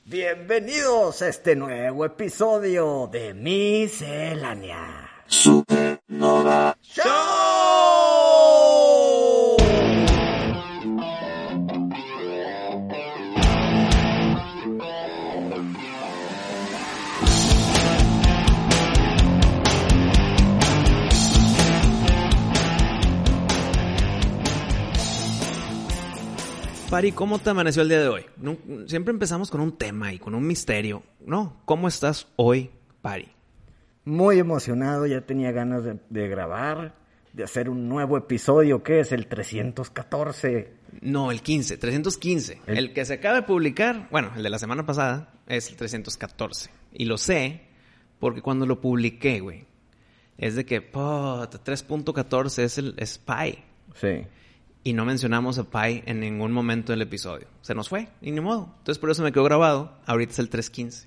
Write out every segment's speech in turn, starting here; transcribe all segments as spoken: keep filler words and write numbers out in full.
Bienvenidos a este nuevo episodio de Miscelánea Supernova Show. Pari, ¿cómo te amaneció el día de hoy? No, siempre empezamos con un tema y con un misterio, ¿no? ¿Cómo estás hoy, Pari? Muy emocionado, ya tenía ganas de, de grabar, de hacer un nuevo episodio, que es el trescientos catorce. No, el quince, trescientos quince. El... el que se acaba de publicar, bueno, el de la semana pasada, es el trescientos catorce. Y lo sé porque cuando lo publiqué, güey, es de que, po, tres punto catorce es el es Pi. Sí. Y no mencionamos a Pi en ningún momento del episodio. Se nos fue, y ni modo. Entonces por eso me quedó grabado. Ahorita es el trescientos quince.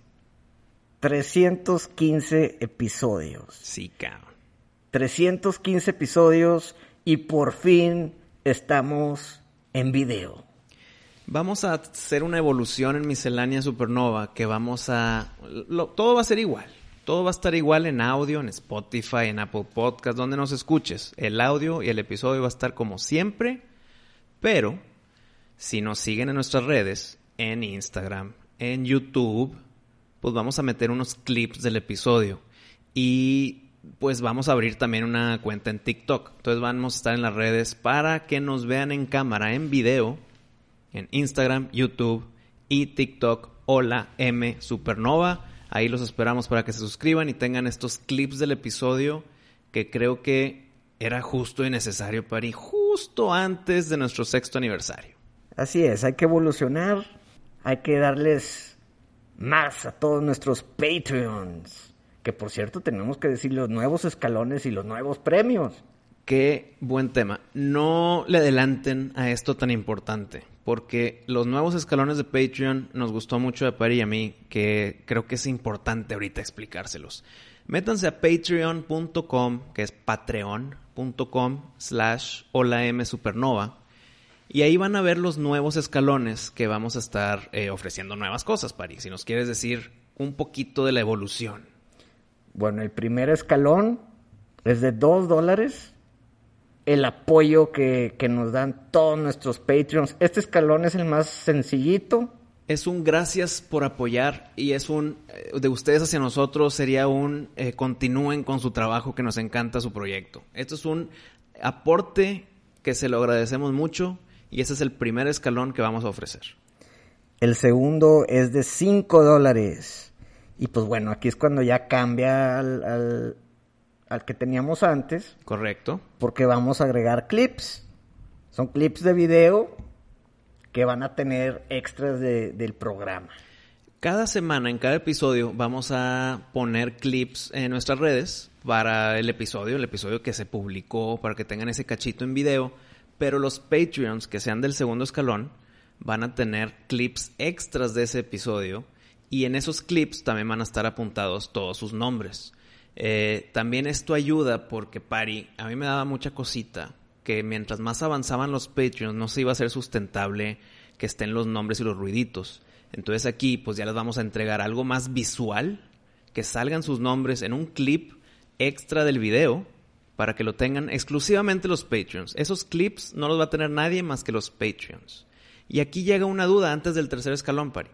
trescientos quince episodios. Sí, cabrón. trescientos quince episodios y por fin estamos en video. Vamos a hacer una evolución en Miscelánea Supernova que vamos a... Lo, todo va a ser igual. Todo va a estar igual en audio, en Spotify, en Apple Podcast, donde nos escuches. El audio y el episodio va a estar como siempre, pero si nos siguen en nuestras redes, en Instagram, en YouTube, pues vamos a meter unos clips del episodio. Y pues vamos a abrir también una cuenta en TikTok. Entonces vamos a estar en las redes para que nos vean en cámara, en video, en Instagram, YouTube y TikTok. Hola M Supernova. Ahí los esperamos para que se suscriban y tengan estos clips del episodio que creo que era justo y necesario para ir justo antes de nuestro sexto aniversario. Así es, hay que evolucionar, hay que darles más a todos nuestros Patreons. Que por cierto tenemos que decir los nuevos escalones y los nuevos premios. Qué buen tema. No le adelanten a esto tan importante, porque los nuevos escalones de Patreon nos gustó mucho a Pari y a mí, que creo que es importante ahorita explicárselos. Métanse a patreon punto com, que es patreon punto com slash hola M Supernova, y ahí van a ver los nuevos escalones que vamos a estar eh, ofreciendo nuevas cosas, Pari, si nos quieres decir un poquito de la evolución. Bueno, el primer escalón es de dos dólares. El apoyo que, que nos dan todos nuestros Patreons. Este escalón es el más sencillito. Es un gracias por apoyar y es un, de ustedes hacia nosotros sería un eh, continúen con su trabajo, que nos encanta su proyecto. Esto es un aporte que se lo agradecemos mucho y ese es el primer escalón que vamos a ofrecer. El segundo es de cinco dólares. Y pues bueno, aquí es cuando ya cambia al... al al que teníamos antes. Correcto. Porque vamos a agregar clips. Son clips de video que van a tener extras de, del programa. Cada semana, en cada episodio, vamos a poner clips en nuestras redes para el episodio, el episodio que se publicó, para que tengan ese cachito en video. Pero los Patreons, que sean del segundo escalón, van a tener clips extras de ese episodio. Y en esos clips también van a estar apuntados todos sus nombres. Eh, también esto ayuda porque, Pari, a mí me daba mucha cosita que mientras más avanzaban los Patreons no se iba a hacer sustentable que estén los nombres y los ruiditos. Entonces aquí pues ya les vamos a entregar algo más visual, que salgan sus nombres en un clip extra del video para que lo tengan exclusivamente los Patreons. Esos clips no los va a tener nadie más que los Patreons. Y aquí llega una duda antes del tercer escalón, Pari,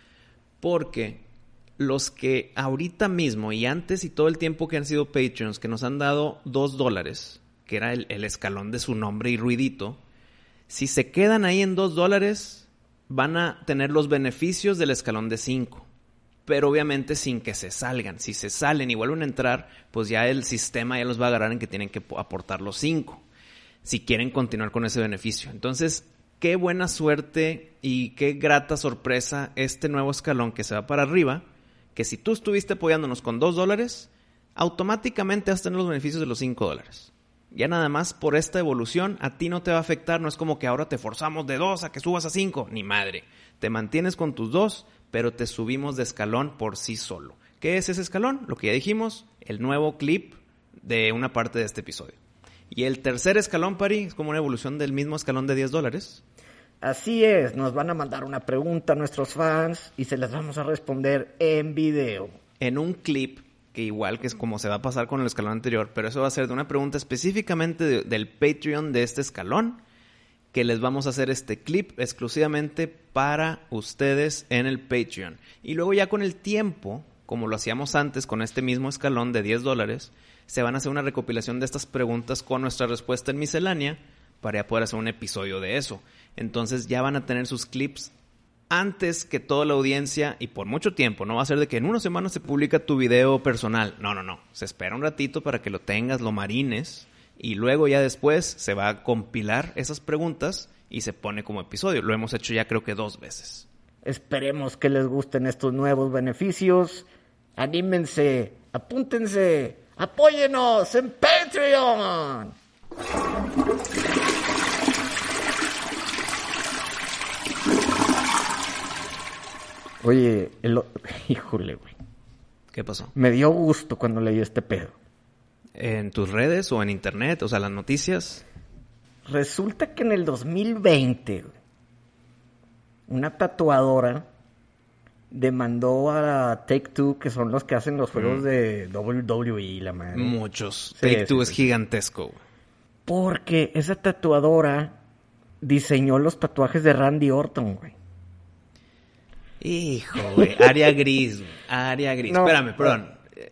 porque los que ahorita mismo y antes y todo el tiempo que han sido Patreons, que nos han dado dos dólares, que era el, el escalón de su nombre y ruidito, si se quedan ahí en dos dólares, van a tener los beneficios del escalón de cinco. Pero obviamente sin que se salgan. Si se salen y vuelven a entrar, pues ya el sistema ya los va a agarrar en que tienen que aportar los cinco, si quieren continuar con ese beneficio. Entonces, qué buena suerte y qué grata sorpresa este nuevo escalón que se va para arriba, que si tú estuviste apoyándonos con dos dólares, automáticamente vas a tener los beneficios de los cinco dólares. Ya nada más por esta evolución, a ti no te va a afectar, no es como que ahora te forzamos de dos a que subas a cinco, ni madre. Te mantienes con tus dos, pero te subimos de escalón por sí solo. ¿Qué es ese escalón? Lo que ya dijimos, el nuevo clip de una parte de este episodio. Y el tercer escalón, Pari, es como una evolución del mismo escalón de diez dólares. Así es, nos van a mandar una pregunta a nuestros fans y se las vamos a responder en video. En un clip, que igual que es como se va a pasar con el escalón anterior, pero eso va a ser de una pregunta específicamente de, del Patreon de este escalón, que les vamos a hacer este clip exclusivamente para ustedes en el Patreon. Y luego ya con el tiempo, como lo hacíamos antes con este mismo escalón de diez dólares, se van a hacer una recopilación de estas preguntas con nuestra respuesta en miscelánea para ya poder hacer un episodio de eso. Entonces ya van a tener sus clips antes que toda la audiencia y por mucho tiempo. No va a ser de que en una semana se publica tu video personal. No, no, no. Se espera un ratito para que lo tengas, lo marines y luego ya después se va a compilar esas preguntas y se pone como episodio. Lo hemos hecho ya creo que dos veces. Esperemos que les gusten estos nuevos beneficios. Anímense, apúntense, apóyenos en Patreon. Oye, el... híjole, güey. ¿Qué pasó? Me dio gusto cuando leí este pedo. ¿En tus redes o en internet? O sea, las noticias. Resulta que en el dos mil veinte, una tatuadora demandó a Take-Two, que son los que hacen los juegos mm. de W W E, la madre. Muchos. Sí, Take-Two sí, es sí. gigantesco. Porque esa tatuadora diseñó los tatuajes de Randy Orton, güey. Hijo, güey. Área gris, güey. Área gris. No, Espérame, perdón.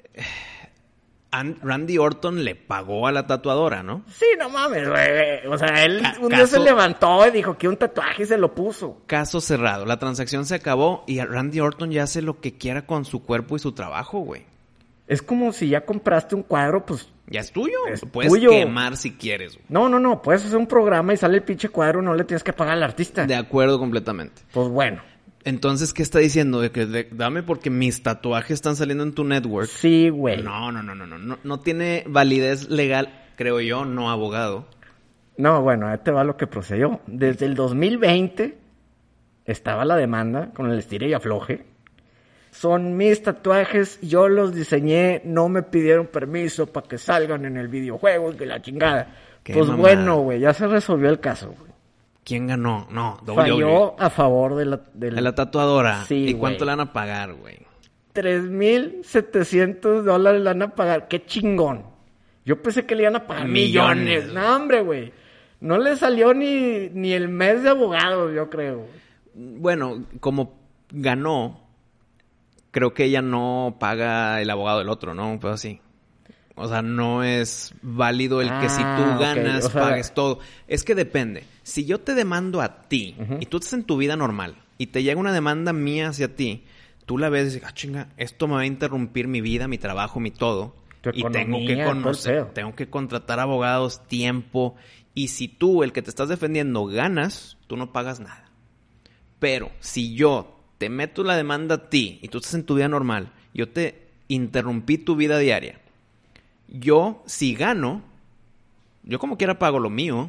Randy Orton le pagó a la tatuadora, ¿no? Sí, no mames, güey. O sea, él Ca- un día caso- se levantó y dijo que un tatuaje y se lo puso. Caso cerrado. La transacción se acabó y Randy Orton ya hace lo que quiera con su cuerpo y su trabajo, güey. Es como si ya compraste un cuadro, pues... Ya es tuyo. Es Puedes tuyo. quemar si quieres, güey. No, no, no. Puedes hacer un programa y sale el pinche cuadro, no le tienes que pagar al artista. De acuerdo completamente. Pues bueno. Entonces, ¿qué está diciendo? De que de- dame porque mis tatuajes están saliendo en tu network. Sí, güey. No, no, no, no, no, no. No tiene validez legal, creo yo, no abogado. No, bueno, ahí te va lo que procedió. Desde el dos mil veinte estaba la demanda con el estire y afloje. Son mis tatuajes, yo los diseñé, no me pidieron permiso para que salgan en el videojuego y que la chingada. Qué Pues mamada. bueno, güey, ya se resolvió el caso, güey. ¿Quién ganó? No, W W E. Falló a favor de la... De De la tatuadora. Sí, ¿Y cuánto güey. le van a pagar, güey? tres mil setecientos dólares le van a pagar. ¡Qué chingón! Yo pensé que le iban a pagar millones. Millones. No, hombre, güey. No le salió ni, ni el mes de abogado, yo creo. Bueno, como ganó, creo que ella no paga el abogado del otro, ¿no? Pues así. O sea, no es válido el que si Ah, tú ok. ganas, O sea- pagues todo. Es que depende. Si yo te demando a ti Ujú. y tú estás en tu vida normal y te llega una demanda mía hacia ti, tú la ves y dices, ah, chinga, esto me va a interrumpir mi vida, mi trabajo, mi todo. Tu Y tengo economía, que todo el conocer, pedo. tengo que contratar abogados, tiempo. Y si tú, el que te estás defendiendo, ganas, tú no pagas nada. Pero si yo te meto la demanda a ti y tú estás en tu vida normal, yo te interrumpí tu vida diaria. Yo, si gano, yo como quiera pago lo mío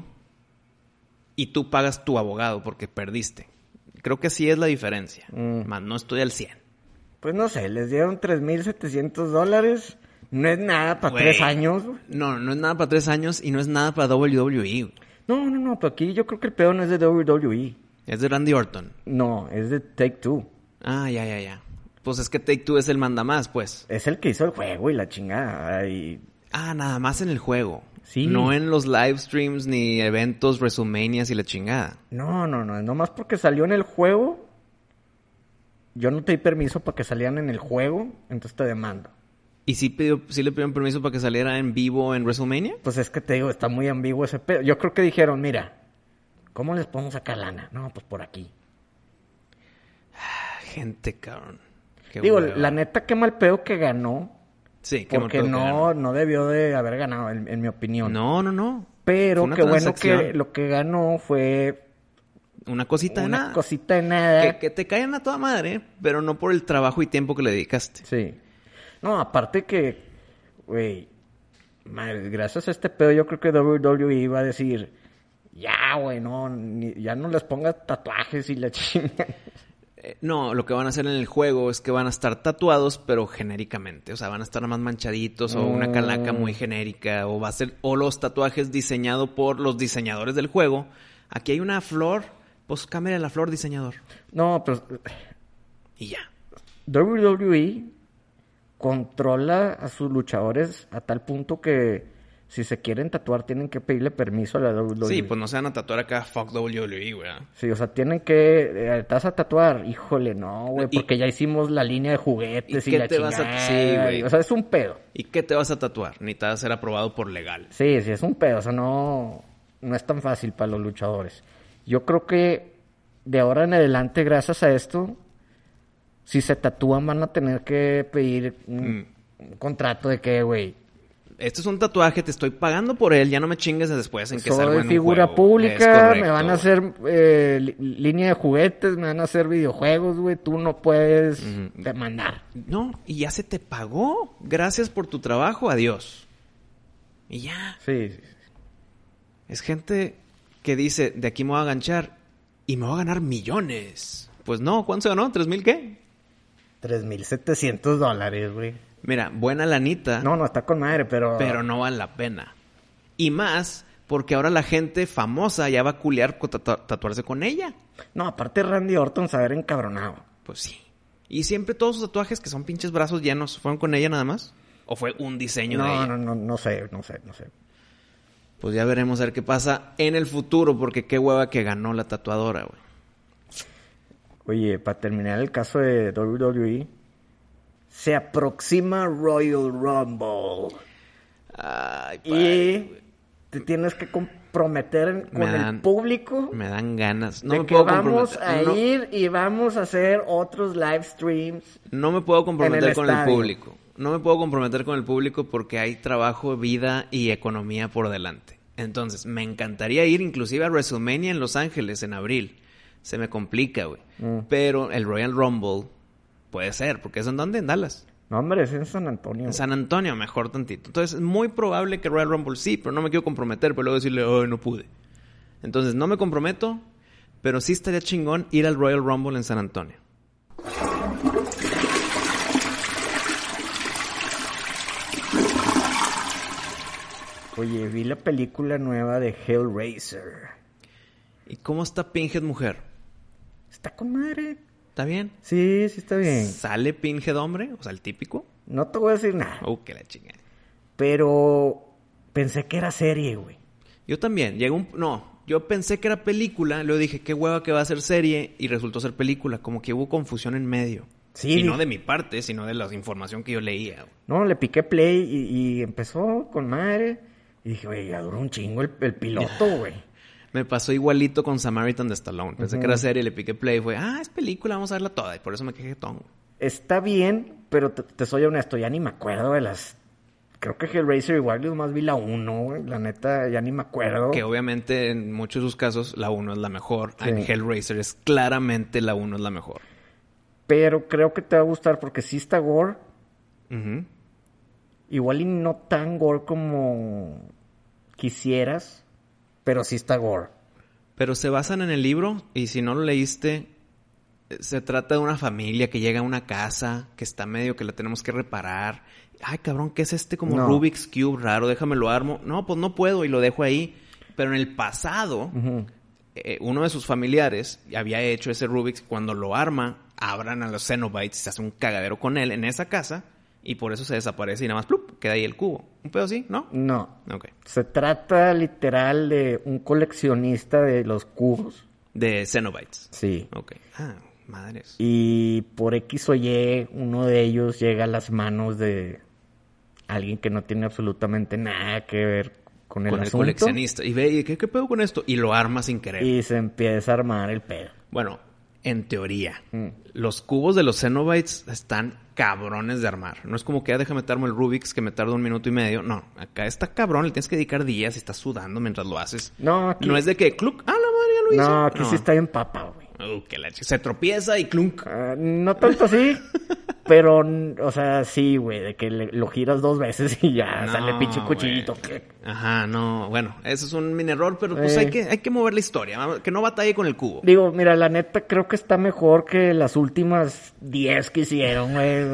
y tú pagas tu abogado porque perdiste. Creo que sí es la diferencia. Mm. Más no estoy al cien. Pues no sé, les dieron tres mil setecientos dólares. No es nada para Güey. tres años. Güey. No, no es nada para tres años y no es nada para W W E. güey. No, no, no, pero aquí yo creo que el pedo no es de W W E. Es de Randy Orton. No, es de Take-Two. Ah, ya, ya, ya. Pues es que Take-Two es el mandamás, pues. Es el que hizo el juego y la chingada. Y... Ah, nada más en el juego. Sí. No en los live streams ni eventos, WrestleManias y la chingada. No, no, no, nomás porque salió en el juego. Yo no te di permiso para que salieran en el juego, entonces te demando. ¿Y sí, pidió, sí le pidieron permiso para que saliera en vivo en WrestleMania? Pues es que te digo, está muy ambiguo ese pedo. Yo creo que dijeron, mira, ¿cómo les podemos sacar lana? No, pues por aquí. Ah, gente, cabrón. Qué digo, hueva. la neta, qué mal pedo que ganó. Sí, qué mal Porque pedo que no, ganó. no debió de haber ganado, en, en mi opinión. No, no, no. Pero Fue una qué bueno transacción. que lo que ganó fue Una cosita de una nada. cosita de nada. Que, que te caen a toda madre, pero no por el trabajo y tiempo que le dedicaste. Sí. No, aparte que, güey, madre, gracias a este pedo yo creo que W W E iba a decir, ya, güey, no, ni- ya no les pongas tatuajes y la chinga. Eh, no, lo que van a hacer en el juego es que van a estar tatuados, pero genéricamente. O sea, van a estar más manchaditos o una calaca muy genérica. O va a ser, o los tatuajes diseñados por los diseñadores del juego. Aquí hay una flor Pues cámbiale la flor, diseñador. No, pero Y ya. doble u doble u E controla a sus luchadores a tal punto que si se quieren tatuar tienen que pedirle permiso a la doble u doble u E. Sí, pues no se van a tatuar acá fuck doble u doble u E, güey. Sí, o sea, tienen que... eh, ¿Te vas a tatuar? Híjole, no, güey, Y- porque ya hicimos la línea de juguetes ¿Y y, qué la te vas a- chingada. Sí, güey. O sea, es un pedo. ¿Y qué te vas a tatuar? Ni te va a ser aprobado por legal. Sí, sí, es un pedo. O sea, no, no es tan fácil para los luchadores. Yo creo que de ahora en adelante, gracias a esto, si se tatúan van a tener que pedir un, Mm. un contrato de que, güey, Este es un tatuaje, te estoy pagando por él, ya no me chingues después en que salga soy en un figura juego. Es pública, correcto, me van a güey. hacer eh, li- línea de juguetes, me van a hacer videojuegos, güey, tú no puedes Ujú. demandar. No, y ya se te pagó. Gracias por tu trabajo, adiós. Y ya. Sí, sí, sí. Es gente que dice, de aquí me voy a aganchar y me voy a ganar millones. Pues no, ¿cuánto se ganó? ¿Tres mil qué? tres mil setecientos dólares, güey. Mira, buena lanita, No, no, está con madre, pero... pero no vale la pena. Y más porque ahora la gente famosa ya va a culear con tatu- tatuarse con ella. No, aparte Randy Orton se haber encabronado. Pues sí. Y siempre todos sus tatuajes que son pinches brazos llenos, ¿fueron con ella nada más? ¿O fue un diseño de No, ella? no, no, no sé, no sé, no sé. Pues ya veremos a ver qué pasa en el futuro, porque qué hueva que ganó la tatuadora, güey. Oye, para terminar el caso de doble u doble u E, se aproxima Royal Rumble. Ay, Y te tienes que comprometer con Me el dan- público Me dan ganas. No de me que puedo vamos a comprometer. No, ir y vamos a hacer otros live streams. no me puedo comprometer en el con el estadio. público. No me puedo comprometer con el público porque hay trabajo, vida y economía por delante. Entonces, me encantaría ir inclusive a WrestleMania en Los Ángeles en abril. Se me complica, güey. Mm. Pero el Royal Rumble puede ser, porque es en donde, en Dallas. No, hombre, es en San Antonio. En San Antonio, mejor tantito. Entonces, es muy probable que Royal Rumble sí, pero no me quiero comprometer, pero luego decirle, oh, no pude. Entonces, no me comprometo, pero sí estaría chingón ir al Royal Rumble en San Antonio. Oye, vi la película nueva de Hellraiser. ¿Y cómo está Pinhead mujer? Está con madre. ¿Está bien? Sí, sí está bien. ¿Sale Pinhead hombre? O sea, el típico. No te voy a decir nada. Uh, que la chingada. Pero pensé que era serie, güey. Yo también. Llegó un... No, yo pensé que era película. Luego dije, qué hueva que va a ser serie. Y resultó ser película. Como que hubo confusión en medio. Sí, Y di- no de mi parte, sino de la información que yo leía. güey. No, le piqué play y, y empezó con madre. Y dije, güey, ya duró un chingo el, el piloto, güey. Me pasó igualito con Samaritan de Stallone. Pensé Ujú. que era serie, le piqué play y fue, ah, es película, vamos a verla toda. Y por eso me quejé tongo. Está bien, pero te, te soy honesto, ya ni me acuerdo de las... Creo que Hellraiser igual yo más vi la uno, güey. La neta, ya ni me acuerdo. Que obviamente en muchos de sus casos la uno es la mejor. Sí. En Hellraiser es claramente la uno es la mejor. Pero creo que te va a gustar porque sí está gore. Ujú. Igual y no tan gore como quisieras, pero sí está gore. Pero se basan en el libro y si no lo leíste, eh, se trata de una familia que llega a una casa que está medio que la tenemos que reparar. Ay, cabrón, ¿qué es este como No. Rubik's Cube raro? Déjame lo armo. No, pues no puedo y lo dejo ahí. Pero en el pasado, Ujú. eh, uno de sus familiares había hecho ese Rubik's. Cuando lo arma, abran a los Cenobites y se hace un cagadero con él en esa casa. Y por eso se desaparece y nada más plup, queda ahí el cubo. ¿Un pedo así? ¿No? No. Ok. Se trata literal de un coleccionista de los cubos. De Cenobites. Sí. Ok. Ah, madres. Y por X o Y, uno de ellos llega a las manos de alguien que no tiene absolutamente nada que ver con el Con el asunto. coleccionista. Y ve, ¿y ¿qué, qué pedo con esto? Y lo arma sin querer. Y se empieza a armar el pedo. Bueno, en teoría, Mm. los cubos de los Cenobites están cabrones de armar. No es como que ya déjame meterme el Rubik's que me tarda un minuto y medio. No, acá está cabrón, le tienes que dedicar días y estás sudando mientras lo haces. No, aquí, No es de que, cluck, ah, la madre ya lo hizo. no, aquí sí está bien papa, güey. Uh, que la ch- se tropieza y clunk. Ah, no tanto así, pero, o sea, sí, güey, de que le- lo giras dos veces y ya No, sale pinche güey. cuchillito. ¿Qué? Ajá, no, bueno, eso es un mini error, pero pues Eh. hay que, hay que mover la historia, que no batalle con el cubo. Digo, mira, la neta creo que está mejor que las últimas diez que hicieron, güey.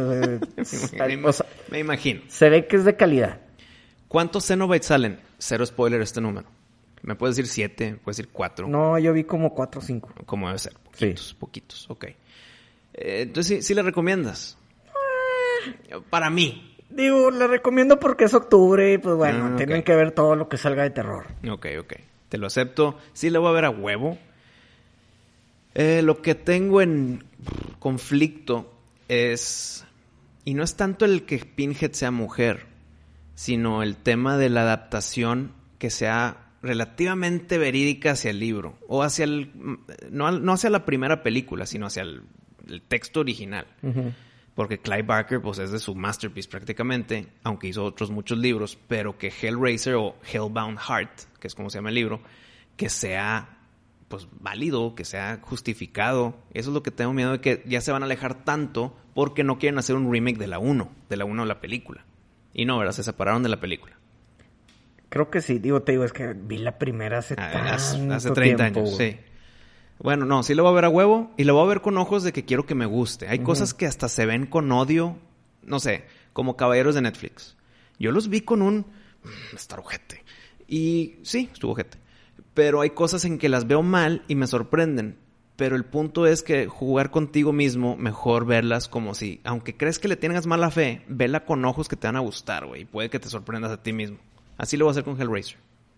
me, O sea, me imagino. se ve que es de calidad. ¿Cuántos Cenobites salen? Cero spoiler este número. Me puedes decir siete, puedes decir cuatro. No, yo vi como cuatro o cinco. Como debe ser, poquitos, Sí. poquitos, ok. Eh, entonces, ¿sí, sí le recomiendas? Para mí. Digo, le recomiendo porque es octubre y pues bueno, Ah, ok. tienen que ver todo lo que salga de terror. Ok, ok. Te lo acepto. Sí le voy a ver a huevo. Eh, lo que tengo en conflicto es... Y no es tanto el que Pinhead sea mujer, sino el tema de la adaptación que sea relativamente verídica hacia el libro. O hacia el... No, no hacia la primera película, sino hacia el, el texto original. Ujú. Porque Clive Barker, pues, es de su masterpiece prácticamente, aunque hizo otros muchos libros, pero que Hellraiser o Hellbound Heart, que es como se llama el libro, que sea, pues, válido, que sea justificado. Eso es lo que tengo miedo de que ya se van a alejar tanto porque no quieren hacer un remake de la uno, de la uno de la película. Y no, ¿verdad? Se separaron de la película. Creo que sí, digo, te digo, es que vi la primera hace Ah, tanto Hace, hace treinta tiempo, años, güey. sí. Bueno, no, sí lo voy a ver a huevo y lo voy a ver con ojos de que quiero que me guste. Hay uh-huh. cosas que hasta se ven con odio, no sé, como caballeros de Netflix. Yo los vi con un... Estar ojete. Y sí, estuvo ojete. Pero hay cosas en que las veo mal y me sorprenden. Pero el punto es que jugar contigo mismo, mejor verlas como si... Aunque crees que le tengas mala fe, vela con ojos que te van a gustar, güey. Y puede que te sorprendas a ti mismo. Así lo voy a hacer con Hellraiser.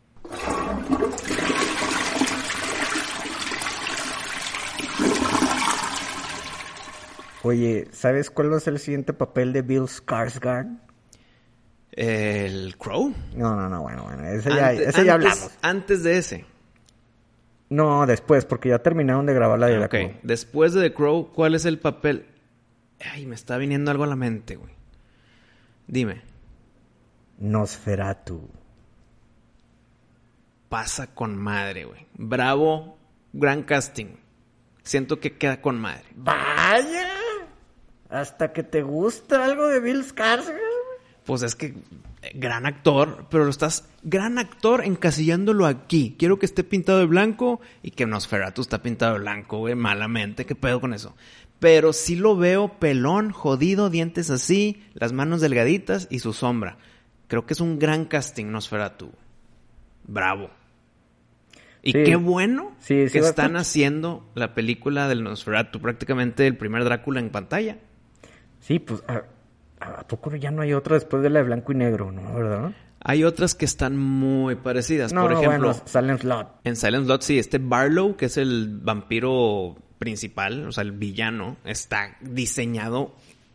Oye, ¿sabes cuál va a ser el siguiente papel de Bill Skarsgård? ¿El Crow? No, no, no, bueno, bueno, ese ya, antes, ese ya antes, hablamos. Antes de ese. No, después, porque ya terminaron de grabar la de ah, The okay. Crow. Después de The Crow, ¿cuál es el papel? Ay, me está viniendo algo a la mente, güey. Dime. Nosferatu. Pasa con madre, güey. Bravo, gran casting. Siento que queda con madre. ¡Vaya! Hasta que te gusta algo de Bill Skarsgård. Pues es que gran actor, pero lo estás gran actor encasillándolo aquí. Quiero que esté pintado de blanco y que Nosferatu está pintado de blanco, güey, malamente. ¿Qué pedo con eso? Pero sí lo veo pelón, jodido, dientes así, las manos delgaditas y su sombra. Creo que es un gran casting Nosferatu. Bravo. Y sí, qué bueno sí, sí, que están a... haciendo la película del Nosferatu, prácticamente el primer Drácula en pantalla. Sí, pues, ¿a, ¿a poco ya no hay otra después de la de blanco y negro, no? ¿Verdad? Hay otras que están muy parecidas. No, Por ejemplo, bueno, Silent Slot. En Silent Slot, sí, este Barlow, que es el vampiro principal, o sea, el villano, está diseñado,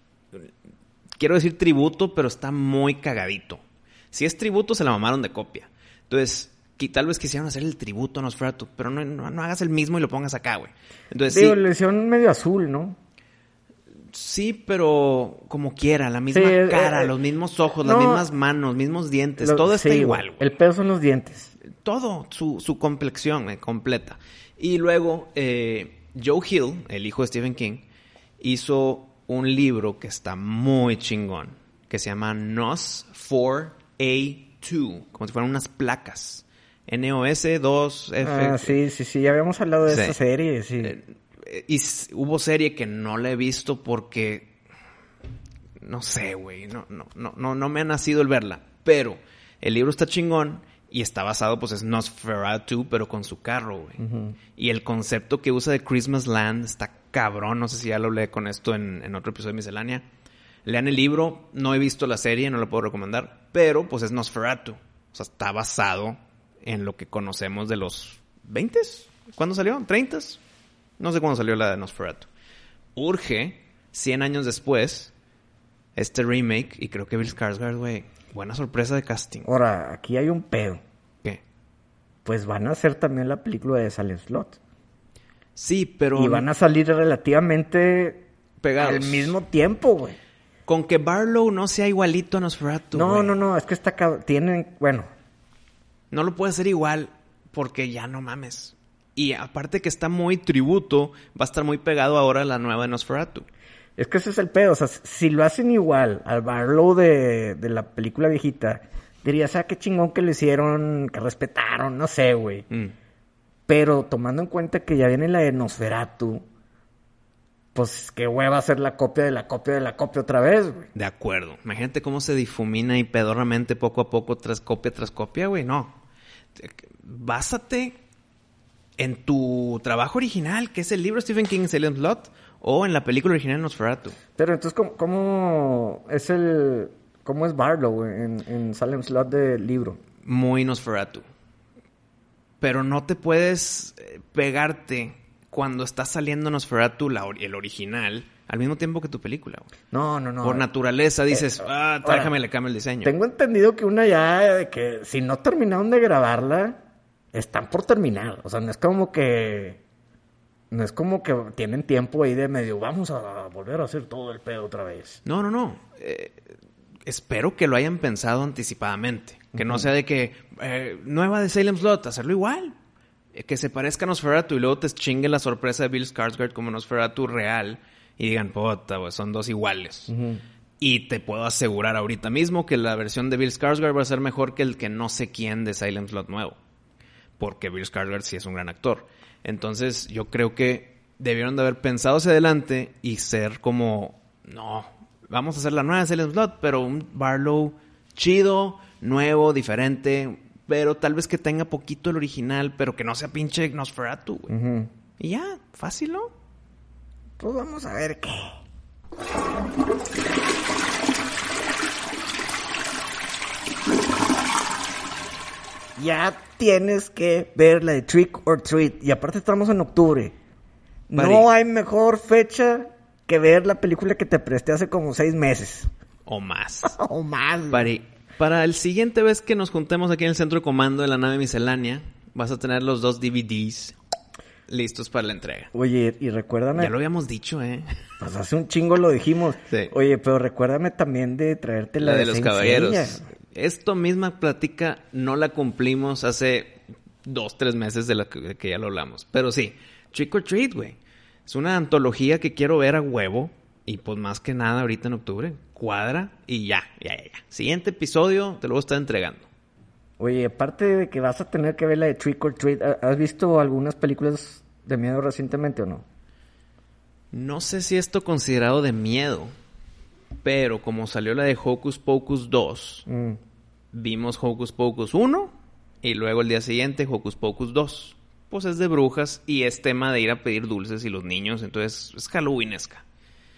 quiero decir tributo, pero está muy cagadito. Si es tributo, se la mamaron de copia. Entonces... que tal vez quisieron hacer el tributo a Nosferatu, pero no, no, no hagas el mismo y lo pongas acá, güey. Entonces, digo, sí, le hicieron medio azul, ¿no? Sí, pero como quiera, la misma sí, cara, eh, los mismos ojos, no, las mismas manos, mismos dientes, lo, todo está sí, igual, güey. El pedo son los dientes. Todo, su, su complexión eh, completa. Y luego, eh, Joe Hill, el hijo de Stephen King, hizo un libro que está muy chingón, que se llama Nos four A two, como si fueran unas placas. N O S dos F. Ah, sí, sí, sí, ya habíamos hablado de sí. esta serie, sí. Eh, y hubo serie que no la he visto porque... No sé, güey, no, no, no, no, no me ha nacido el verla. Pero el libro está chingón y está basado, pues, es Nosferatu, pero con su carro, güey. Uh-huh. Y el concepto que usa de Christmas Land está cabrón. No sé si ya lo hablé con esto en, en otro episodio de Miscelánea. Lean el libro, no he visto la serie, no la puedo recomendar. Pero, pues, es Nosferatu. O sea, está basado... en lo que conocemos de los veintes. ¿Cuándo salió? ¿treintas? No sé cuándo salió la de Nosferatu. Urge, cien años después, este remake. Y creo que Bill Skarsgård, güey, buena sorpresa de casting. Ahora, aquí hay un pedo. ¿Qué? Pues van a hacer también la película de Silent Slot. Sí, pero... Y van a salir relativamente... pegados. Al mismo tiempo, güey. Con que Barlow no sea igualito a Nosferatu, No, güey. no, no. Es que está... Tienen... Bueno... No lo puede hacer igual porque ya no mames. Y aparte que está muy tributo, va a estar muy pegado ahora a la nueva de Nosferatu. Es que ese es el pedo. O sea, si lo hacen igual al Barlow de, de la película viejita, dirías, ah, qué chingón que lo hicieron, que respetaron, no sé, güey. Mm. Pero tomando en cuenta que ya viene la de Nosferatu, pues qué hueva hacer la copia de la copia de la copia otra vez, güey. De acuerdo. Imagínate cómo se difumina y pedorramente poco a poco tras copia tras copia, güey. No. básate en tu trabajo original, que es el libro de Stephen King, Salem Slot, o en la película original Nosferatu. Pero entonces, ¿cómo, cómo es el... ¿Cómo es Barlow en, en Salem Slot del libro? Muy Nosferatu. Pero no te puedes pegarte cuando está saliendo Nosferatu, la, el original, al mismo tiempo que tu película. Güey. No, no, no. Por naturaleza dices, eh, ah, déjame le cambio el diseño. Tengo entendido que una ya, de que si no terminaron de grabarla, están por terminar. O sea, no es como que... No es como que tienen tiempo ahí de medio, vamos a volver a hacer todo el pedo otra vez. No, no, no. Eh, espero que lo hayan pensado anticipadamente. Que uh-huh. no sea de que, eh, nueva de Salem Slot, hacerlo igual. Eh, que se parezca a Nosferatu y luego te chingue la sorpresa de Bill Skarsgård como Nosferatu real y digan, puta, pues son dos iguales. Uh-huh. Y te puedo asegurar ahorita mismo que la versión de Bill Skarsgård va a ser mejor que el que no sé quién de Salem Slot nuevo. Porque Bill Skarsgård sí es un gran actor. Entonces, yo creo que debieron de haber pensado hacia adelante y ser como, no, vamos a hacer la nueva de Salem Slot, pero un Barlow chido, nuevo, diferente, pero tal vez que tenga poquito el original, pero que no sea pinche Nosferatu, güey. Uh-huh. Y ya, fácil, ¿no? Pues vamos a ver qué. Ya tienes que ver la de Trick or Treat. Y aparte estamos en octubre. Pari. No hay mejor fecha que ver la película que te presté hace como seis meses. O más. o más. Pari, para el siguiente vez que nos juntemos aquí en el centro de comando de la nave miscelánea, vas a tener los dos D V Ds listos para la entrega. Oye, y recuérdame... Ya lo habíamos dicho, ¿eh? Pues hace un chingo lo dijimos. Sí. Oye, pero recuérdame también de traerte la, la de, de los caballeros. Seiya. Esto misma plática no la cumplimos hace dos, tres meses de la que, de que ya lo hablamos. Pero sí, Trick or Treat, güey. Es una antología que quiero ver a huevo. Y pues más que nada ahorita en octubre. Cuadra y ya, ya, ya, ya. Siguiente episodio te lo voy a estar entregando. Oye, aparte de que vas a tener que ver la de Trick or Treat, ¿has visto algunas películas de miedo recientemente o no? No sé si esto considerado de miedo. Pero como salió la de Hocus Pocus dos, mm. vimos Hocus Pocus uno y luego el día siguiente Hocus Pocus dos. Pues es de brujas y es tema de ir a pedir dulces y los niños, entonces es halloweenesca.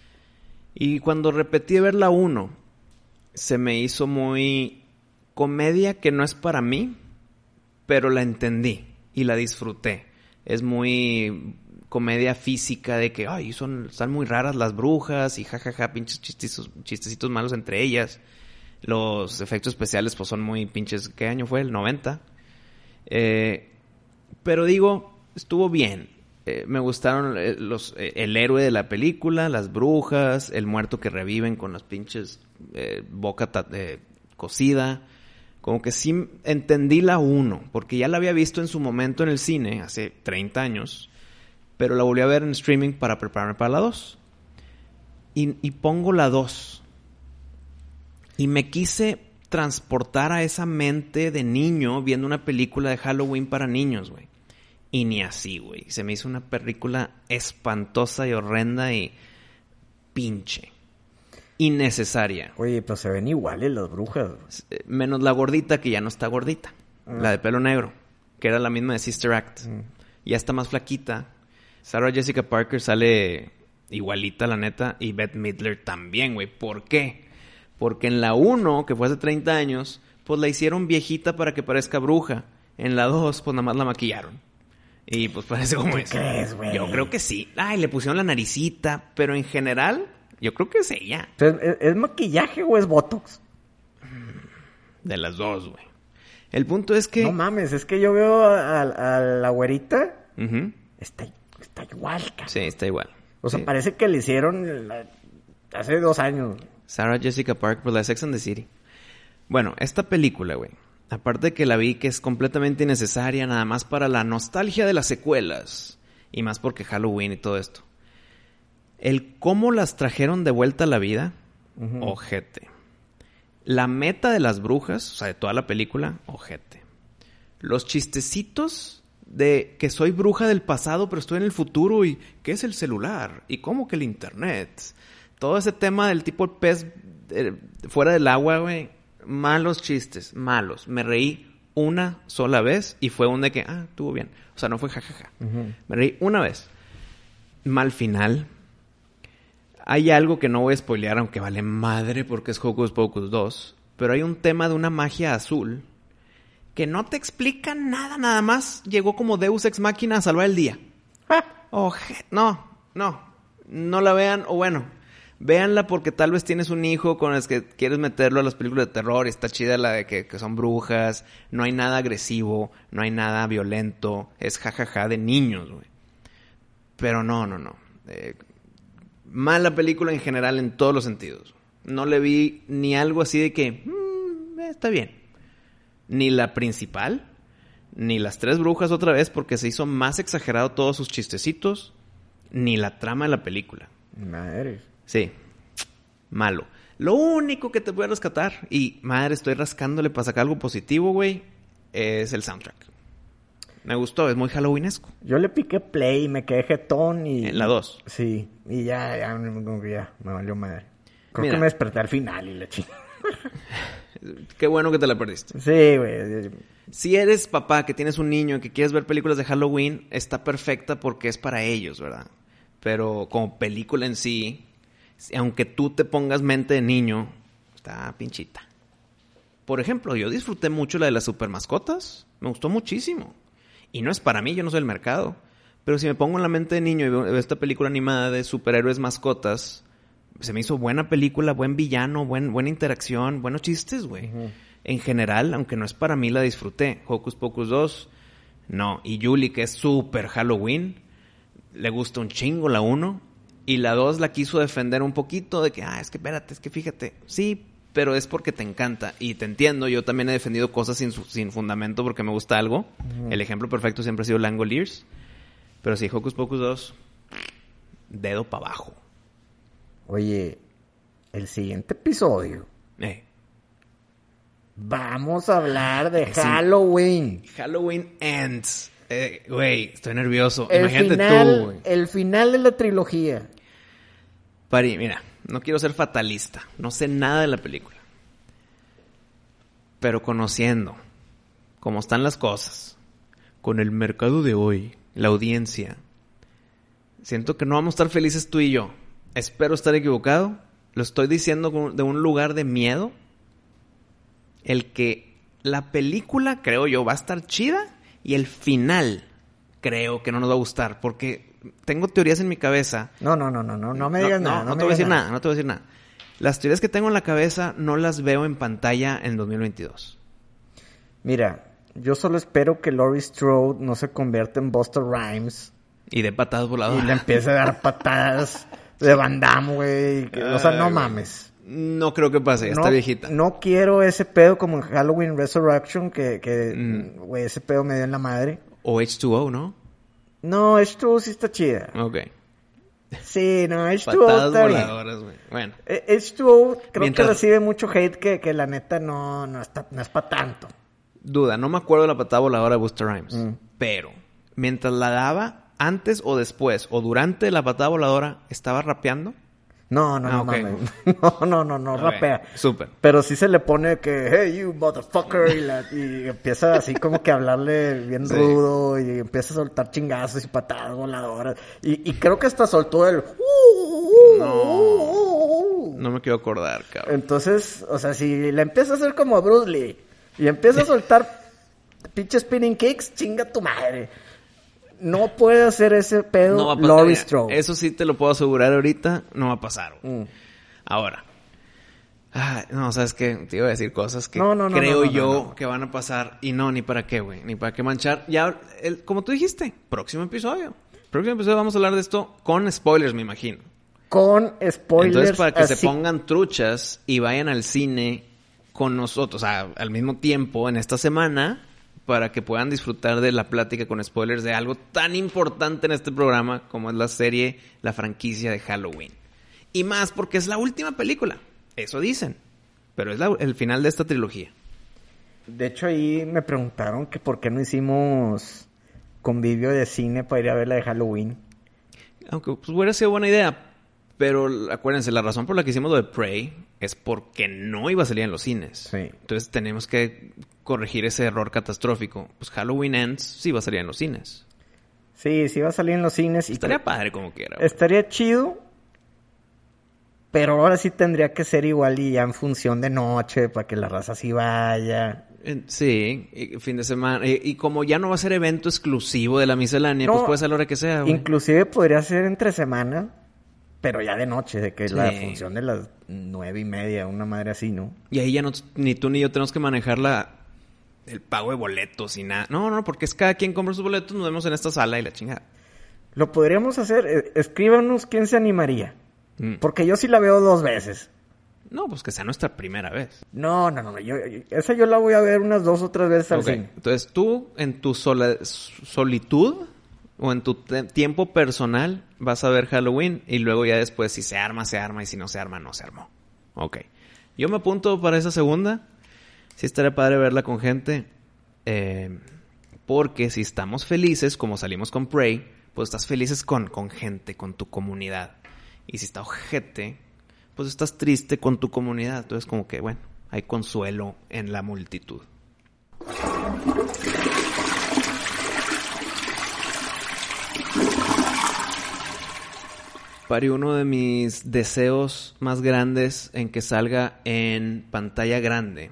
Y cuando repetí ver la uno, se me hizo muy comedia que no es para mí, pero la entendí y la disfruté. Es muy... comedia física de que, ay, son, están muy raras las brujas y jajaja, ja, ja, pinches chistecitos, chistecitos malos entre ellas. Los efectos especiales pues son muy pinches, ¿qué año fue? El noventa. Eh, pero digo, estuvo bien. Eh, me gustaron eh, los, eh, el héroe de la película, las brujas, el muerto que reviven con las pinches eh, boca ta- eh, cocida. Como que sí entendí la uno, porque ya la había visto en su momento en el cine, hace treinta años. Pero la volví a ver en streaming para prepararme para la dos. Y, y pongo la dos. Y me quise transportar a esa mente de niño viendo una película de Halloween para niños, güey. Y ni así, güey. Se me hizo una película espantosa y horrenda y pinche. Innecesaria. Oye, pero se ven iguales las brujas. Menos la gordita, que ya no está gordita. Ah. La de pelo negro, que era la misma de Sister Act. Mm. Ya está más flaquita. Sarah Jessica Parker sale igualita, la neta. Y Bette Midler también, güey. ¿Por qué? Porque en la uno, que fue hace treinta años, pues la hicieron viejita para que parezca bruja. En la dos, pues nada más la maquillaron. Y pues parece como ¿Qué eso. crees, güey? Yo creo que sí. Ay, le pusieron la naricita. Pero en general, yo creo que es ella. ¿Es, es maquillaje o es botox? De las dos, güey. El punto es que... No mames, es que yo veo a, a, a la güerita. Uh-huh. Está, está igual, cabrón. Sí, está igual. O sea, sí. Parece que le hicieron la, hace dos años. Sarah Jessica Parker por la Sex and the City. Bueno, esta película, güey. Aparte de que la vi que es completamente innecesaria, nada más para la nostalgia de las secuelas. Y más porque Halloween y todo esto. El cómo las trajeron de vuelta a la vida, uh-huh. Ojete. La meta de las brujas, o sea, de toda la película, ojete. Los chistecitos de que soy bruja del pasado, pero estoy en el futuro, y ¿qué es el celular? ¿Y cómo que el internet? Todo ese tema del tipo el pez eh, fuera del agua, güey. Malos chistes, malos. Me reí una sola vez y fue un de que, ah, estuvo bien. O sea, no fue jajaja. Ujú. Me reí una vez. Mal final. Hay algo que no voy a spoilear, aunque vale madre porque es Hocus Pocus dos. Pero hay un tema de una magia azul que no te explica nada, nada más. Llegó como Deus Ex Machina a salvar el día. Oje, no, no. No la vean, o bueno, véanla porque tal vez tienes un hijo con el que quieres meterlo a las películas de terror y está chida la de que, que son brujas, no hay nada agresivo, no hay nada violento, es jajaja de niños, güey. Pero no, no, no. Eh, mala película en general en todos los sentidos. No le vi ni algo así de que, mmm, está bien. Ni la principal, ni las tres brujas otra vez porque se hizo más exagerado todos sus chistecitos, ni la trama de la película. Madre. Sí, malo. Lo único que te voy a rescatar, y madre, estoy rascándole para sacar algo positivo, güey, es el soundtrack. Me gustó, es muy halloweenesco. Yo le piqué play y me quedé jetón y... En la dos. Sí, y ya, ya, como que ya, me valió madre. Creo Mira. que me desperté al final y la chingada. Qué bueno que te la perdiste. Sí, güey. Si eres papá que tienes un niño y que quieres ver películas de Halloween, está perfecta porque es para ellos, ¿verdad? Pero como película en sí, aunque tú te pongas mente de niño, está pinchita. Por ejemplo, yo disfruté mucho la de las super mascotas. Me gustó muchísimo. Y no es para mí, yo no soy el mercado. Pero si me pongo en la mente de niño y veo, veo esta película animada de superhéroes mascotas, se me hizo buena película, buen villano, buen, buena interacción, buenos chistes, güey. Uh-huh. En general, aunque no es para mí, la disfruté. Hocus Pocus dos, no. Y Julie, que es súper Halloween, le gusta un chingo la uno. Y la dos la quiso defender un poquito de que, ah, es que espérate, es que fíjate. Sí, pero es porque te encanta. Y te entiendo, yo también he defendido cosas sin, sin fundamento porque me gusta algo. Uh-huh. El ejemplo perfecto siempre ha sido Langoliers. Pero sí, Hocus Pocus dos, dedo para abajo. Oye, el siguiente episodio... Eh. Vamos a hablar de sí. Halloween. Halloween Ends. Eh, güey, estoy nervioso. El Imagínate final, tú, güey. El final de la trilogía. Pari, mira, no quiero ser fatalista. No sé nada de la película. Pero conociendo cómo están las cosas, con el mercado de hoy, la audiencia, siento que no vamos a estar felices tú y yo. Espero estar equivocado. Lo estoy diciendo de un lugar de miedo. El que la película, creo yo, va a estar chida y el final creo que no nos va a gustar porque tengo teorías en mi cabeza. No, no, no, no, no, no me digas no, nada. No, no no te voy a decir nada. nada, no te voy a decir nada. Las teorías que tengo en la cabeza no las veo en pantalla en dos mil veintidós. Mira, yo solo espero que Laurie Strode no se convierta en Busta Rhymes. Y de patadas voladoras. Y le empiece a dar patadas de Van Damme, güey. O sea, no mames. No creo que pase, ya no, está viejita. No quiero ese pedo como en Halloween Resurrection, que, que mm. güey, ese pedo me dio en la madre. O H dos O, ¿no? No, H dos O sí está chida. Ok. Sí, no, H dos O Patadas está voladoras, güey. Bueno. H dos O creo Mientras... que recibe mucho hate que, que la neta no, no, está, no es para tanto. Duda, no me acuerdo de la patada voladora de Busta Rhymes. Mm. Pero, mientras la daba, antes o después, o durante la patada voladora, ¿estaba rapeando? No, no, ah, no, okay. mames. No, no, no, no, okay. Rapea. Súper. Pero sí se le pone que, hey, you motherfucker, y, la, y empieza así como que a hablarle bien sí. rudo, y empieza a soltar chingazos y patadas voladoras. Y, y creo que hasta soltó el... No, no me quiero acordar, cabrón. Entonces, o sea, si le empieza a hacer como a Bruce Lee, y empieza a soltar pinches spinning kicks, chinga tu madre. No puede hacer ese pedo no Laurie Strode. Eso sí te lo puedo asegurar ahorita. No va a pasar. Mm. Ahora. Ay, no, ¿sabes qué? Te iba a decir cosas que no, no, no, creo no, no, yo no, no. que van a pasar. Y no, ni para qué, güey. Ni para qué manchar. Ya, el, como tú dijiste, próximo episodio. Próximo episodio vamos a hablar de esto con spoilers, me imagino. Con spoilers. Entonces, para que así... se pongan truchas y vayan al cine con nosotros, o sea, al mismo tiempo en esta semana... para que puedan disfrutar de la plática con spoilers de algo tan importante en este programa como es la serie, la franquicia de Halloween. Y más porque es la última película. Eso dicen. Pero es la, el final de esta trilogía. De hecho, ahí me preguntaron que por qué no hicimos convivio de cine para ir a ver la de Halloween. Aunque pues hubiera sido buena idea. Pero acuérdense, la razón por la que hicimos lo de Prey es porque no iba a salir en los cines. Sí. Entonces tenemos que corregir ese error catastrófico. Pues Halloween Ends sí va a salir en los cines. Sí, sí va a salir en los cines. Y Estaría creo- padre como quiera. güey. Estaría chido, pero ahora sí tendría que ser igual y ya en función de noche, para que la raza sí vaya. Eh, Sí, y fin de semana. Y, y como ya no va a ser evento exclusivo de la miscelánea, No, pues puede ser a la hora que sea, güey. Inclusive podría ser entre semana, pero ya de noche, de que la Sí. función de las nueve y media, una madre así, ¿no? Y ahí ya no, ni tú ni yo tenemos que manejar la, el pago de boletos y nada. No, no, porque es cada quien compra sus boletos, nos vemos en esta sala y la chingada. Lo podríamos hacer, eh, escríbanos quién se animaría. Mm. Porque yo sí la veo dos veces. No, pues que sea nuestra primera vez. No, no, no, yo, yo- esa yo la voy a ver unas dos o tres veces al Ok, cine. entonces tú en tu sola- solitud o en tu te- tiempo personal vas a ver Halloween y luego ya después si se arma, se arma y si no se arma, no se armó. Ok. Yo me apunto para esa segunda. Sí estaría padre verla con gente. eh, porque si estamos felices, como salimos con Prey, pues estás felices con, con gente, con tu comunidad. Y si está ojete, pues estás triste con tu comunidad. Entonces como que, bueno, hay consuelo en la multitud. Pari, uno de mis deseos más grandes en que salga en pantalla grande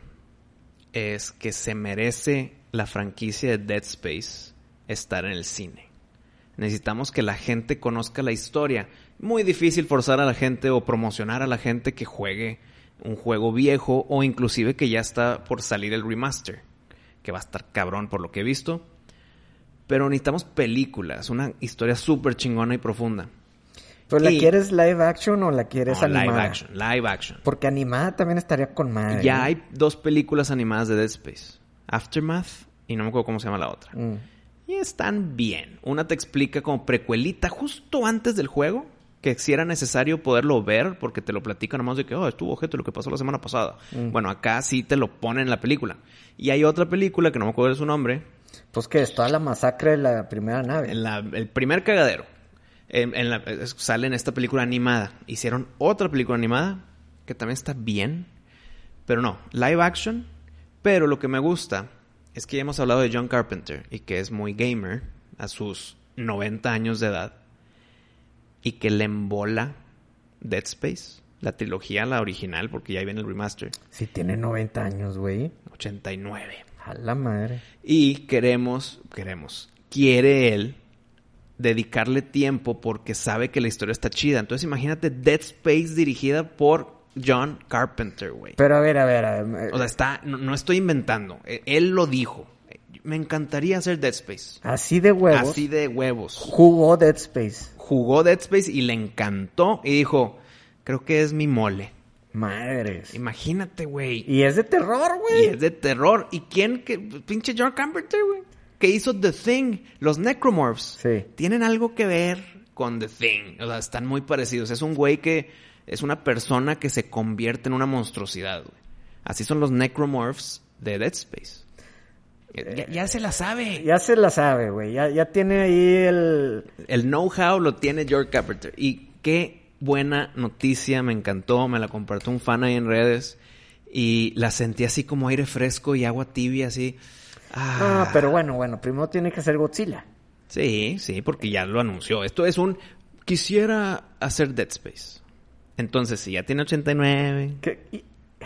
es que se merece la franquicia de Dead Space estar en el cine. Necesitamos que la gente conozca la historia. Muy difícil forzar a la gente o promocionar a la gente que juegue un juego viejo o inclusive que ya está por salir el remaster, que va a estar cabrón por lo que he visto. Pero necesitamos películas, una historia súper chingona y profunda. ¿Pero la Y- quieres live action o la quieres No, animada? live action, live action. Porque animada también estaría con madre. Ya ¿no? hay dos películas animadas de Dead Space. Aftermath y no me acuerdo cómo se llama la otra. Mm. Y están bien. Una te explica como precuelita justo antes del juego que si era necesario poderlo ver porque te lo platican nomás de que, oh, estuvo objeto lo que pasó la semana pasada. Mm. Bueno, acá sí te lo ponen en la película. Y hay otra película que no me acuerdo de su nombre. Pues que es toda la masacre de la primera nave. En la, el primer cagadero. En, en la, es- sale en esta película animada. Hicieron otra película animada que también está bien. Pero no, live action. Pero lo que me gusta es que ya hemos hablado de John Carpenter y que es muy gamer a sus noventa años de edad. Y que le embola Dead Space. La trilogía, la original, porque ya viene el remaster. Si tiene noventa años, güey. ochenta y nueve. A la madre. Y queremos, queremos, quiere él dedicarle tiempo porque sabe que la historia está chida. Entonces imagínate Dead Space dirigida por John Carpenter, güey. Pero a ver, a ver. A ver, O sea, está, no, no estoy inventando. Eh, Él lo dijo. Me encantaría hacer Dead Space. así de huevos. Así de huevos. Jugó Dead Space. Jugó Dead Space y le encantó y dijo, creo que es mi mole. Madres. Imagínate, güey. Y es de terror, Y güey. es de terror. ¿Y quién? Que, pinche John Carpenter, güey. Que hizo The Thing. Los Necromorphs. Sí. Tienen algo que ver con The Thing. O sea, están muy parecidos. Es un güey que... Es una persona que se convierte en una monstruosidad, güey. Así son los Necromorphs de Dead Space. Ya, ya se la sabe. Ya se la sabe, güey. Ya, ya tiene ahí el... El know-how lo tiene George Carpenter. Y qué buena noticia. Me encantó. Me la compartió un fan ahí en redes. Y la sentí así como aire fresco y agua tibia, así... Ah, Ah, pero bueno, bueno. Primero tiene que ser Godzilla. Sí, sí, porque ya lo anunció. Esto es un... Quisiera hacer Dead Space. Entonces, si ya tiene ochenta y nueve, ¿Qué? Y-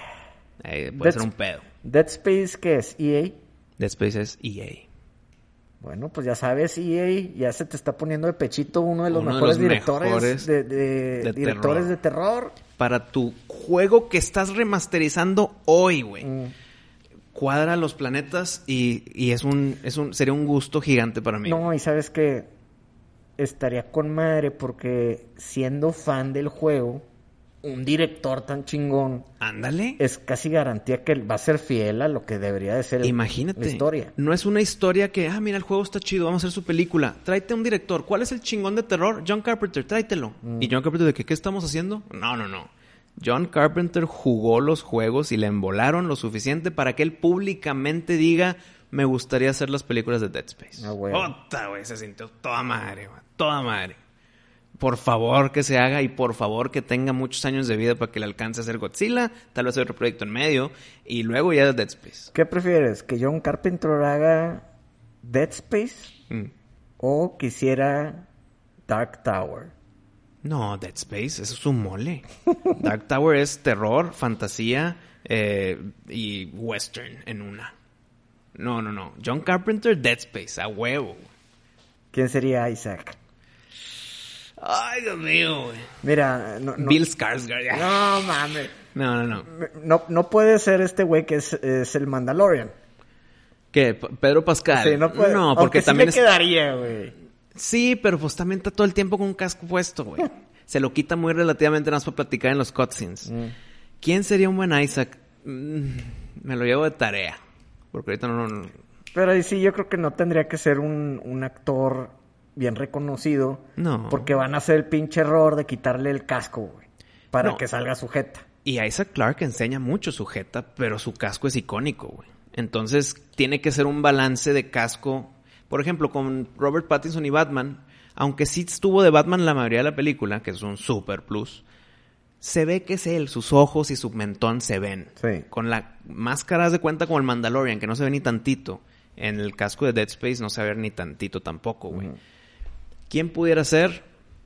eh, puede Dead- ser un pedo. Dead Space, ¿qué es? ¿E A? Dead Space es E A. Bueno, pues ya sabes, E A ya se te está poniendo de pechito uno de los Uno de mejores los directores, mejores de, de- de directores terror. de terror. Para tu juego que estás remasterizando hoy, güey. Mm. Cuadra los planetas y, y es un, es un... Sería un gusto gigante para mí. No, y sabes que estaría con madre porque siendo fan del juego, un director tan chingón Ándale. es casi garantía que va a ser fiel a lo que debería de ser el- Imagínate. la historia. No es una historia que, ah, mira, el juego está chido, vamos a hacer su película. Tráete un director. ¿Cuál es el chingón de terror? John Carpenter, tráetelo. Mm. ¿Y John Carpenter de que, qué estamos haciendo? No, no, no. John Carpenter jugó los juegos y le embolaron lo suficiente para que él públicamente diga, me gustaría hacer las películas de Dead Space. Ah, güey. Ota, güey, se sintió toda madre, güey. Toda madre. por favor que se haga y por favor que tenga muchos años de vida para que le alcance a hacer Godzilla, tal vez otro proyecto en medio y luego ya Dead Space. ¿Qué prefieres? ¿Que John Carpenter haga Dead Space Mm. o quisiera Dark Tower? No, Dead Space, eso es un mole. Dark Tower es terror, fantasía eh, y western en una. No, no, no. John Carpenter, Dead Space, a huevo. ¿Quién sería Isaac? Ay, Dios mío, güey. Mira, no, no, Bill Skarsgård. no mames. No, no, no. No, no puede ser este güey que es, es el Mandalorian. ¿Qué? P- Pedro Pascal. Sí, no puede. No, porque Aunque también sí es... le quedaría, güey. Sí, pero pues también está todo el tiempo con un casco puesto, güey. Se lo quita muy relativamente nada más para platicar en los cutscenes. Mm. ¿Quién sería un buen Isaac? Mm, me lo llevo de tarea. Porque ahorita no... no... Pero ahí sí, yo creo que no tendría que ser un, un actor bien reconocido. No. Porque van a hacer el pinche error de quitarle el casco, güey. Para No. que salga sujeta. Y Isaac Clarke enseña mucho su jeta, pero su casco es icónico, güey. Entonces, tiene que ser un balance de casco. Por ejemplo, con Robert Pattinson y Batman, aunque sí estuvo de Batman la mayoría de la película, que es un super plus, se ve que es él, sus ojos y su mentón se ven. Sí. Con la máscara, haz de cuenta como el Mandalorian, que no se ve ni tantito. En el casco de Dead Space no se ve ni tantito tampoco, güey. Ujú. ¿Quién pudiera ser?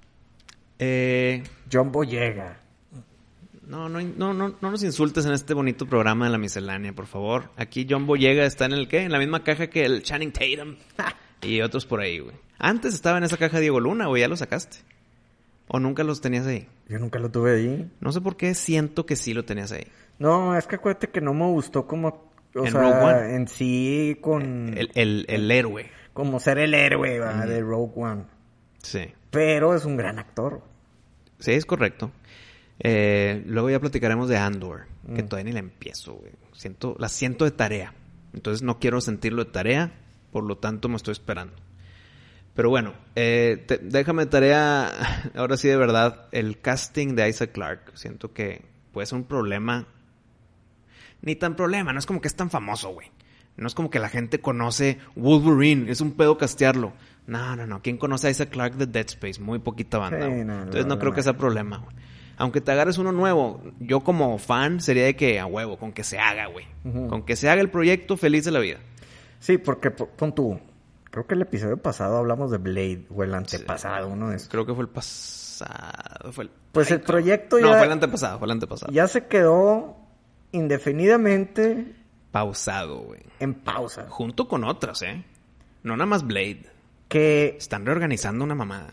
Eh... John Boyega. No, no, no, no, no nos insultes en este bonito programa de la miscelánea, por favor. Aquí John Boyega está en el ¿qué? En la misma caja que el Channing Tatum. Y otros por ahí, güey. Antes estaba en esa caja Diego Luna, güey, ya lo sacaste. ¿O nunca los tenías ahí? Yo nunca lo tuve ahí. No sé por qué siento que sí lo tenías ahí. No, es que acuérdate que no me gustó como... O En sea, Rogue One. en sí con... El, el, el héroe. Como ser el héroe, ¿va? De Rogue One. Sí. Pero es un gran actor. Sí, es correcto. Eh, luego ya platicaremos de Andor, que Mm. todavía ni la empiezo, güey. Siento, la siento de tarea. Entonces no quiero sentirlo de tarea, por lo tanto me estoy esperando. Pero bueno, eh, te- déjame de tarea, ahora sí de verdad, el casting de Isaac Clarke. Siento que puede ser un problema. Ni tan problema, no es como que es tan famoso, güey. No es como que la gente conoce Wolverine, es un pedo castearlo. No, no, no. ¿Quién conoce a Isaac Clarke de Dead Space? Muy poquita banda. Sí, güey. no, no, Entonces no no, creo no. que sea problema, güey. Aunque te agarres uno nuevo, yo como fan sería de que a huevo, con que se haga, güey. Ujú. Con que se haga el proyecto, feliz de la vida. Sí, porque po- pon tú. Creo que el episodio pasado hablamos de Blade, o el antepasado, uno de esos. Creo que fue el pasado. Fue el... Pues el proyecto No, ya, fue el antepasado, fue el antepasado. ya se quedó indefinidamente Pausado, güey. en pausa. Junto con otras, ¿eh? No nada más Blade. Que Están reorganizando una mamada.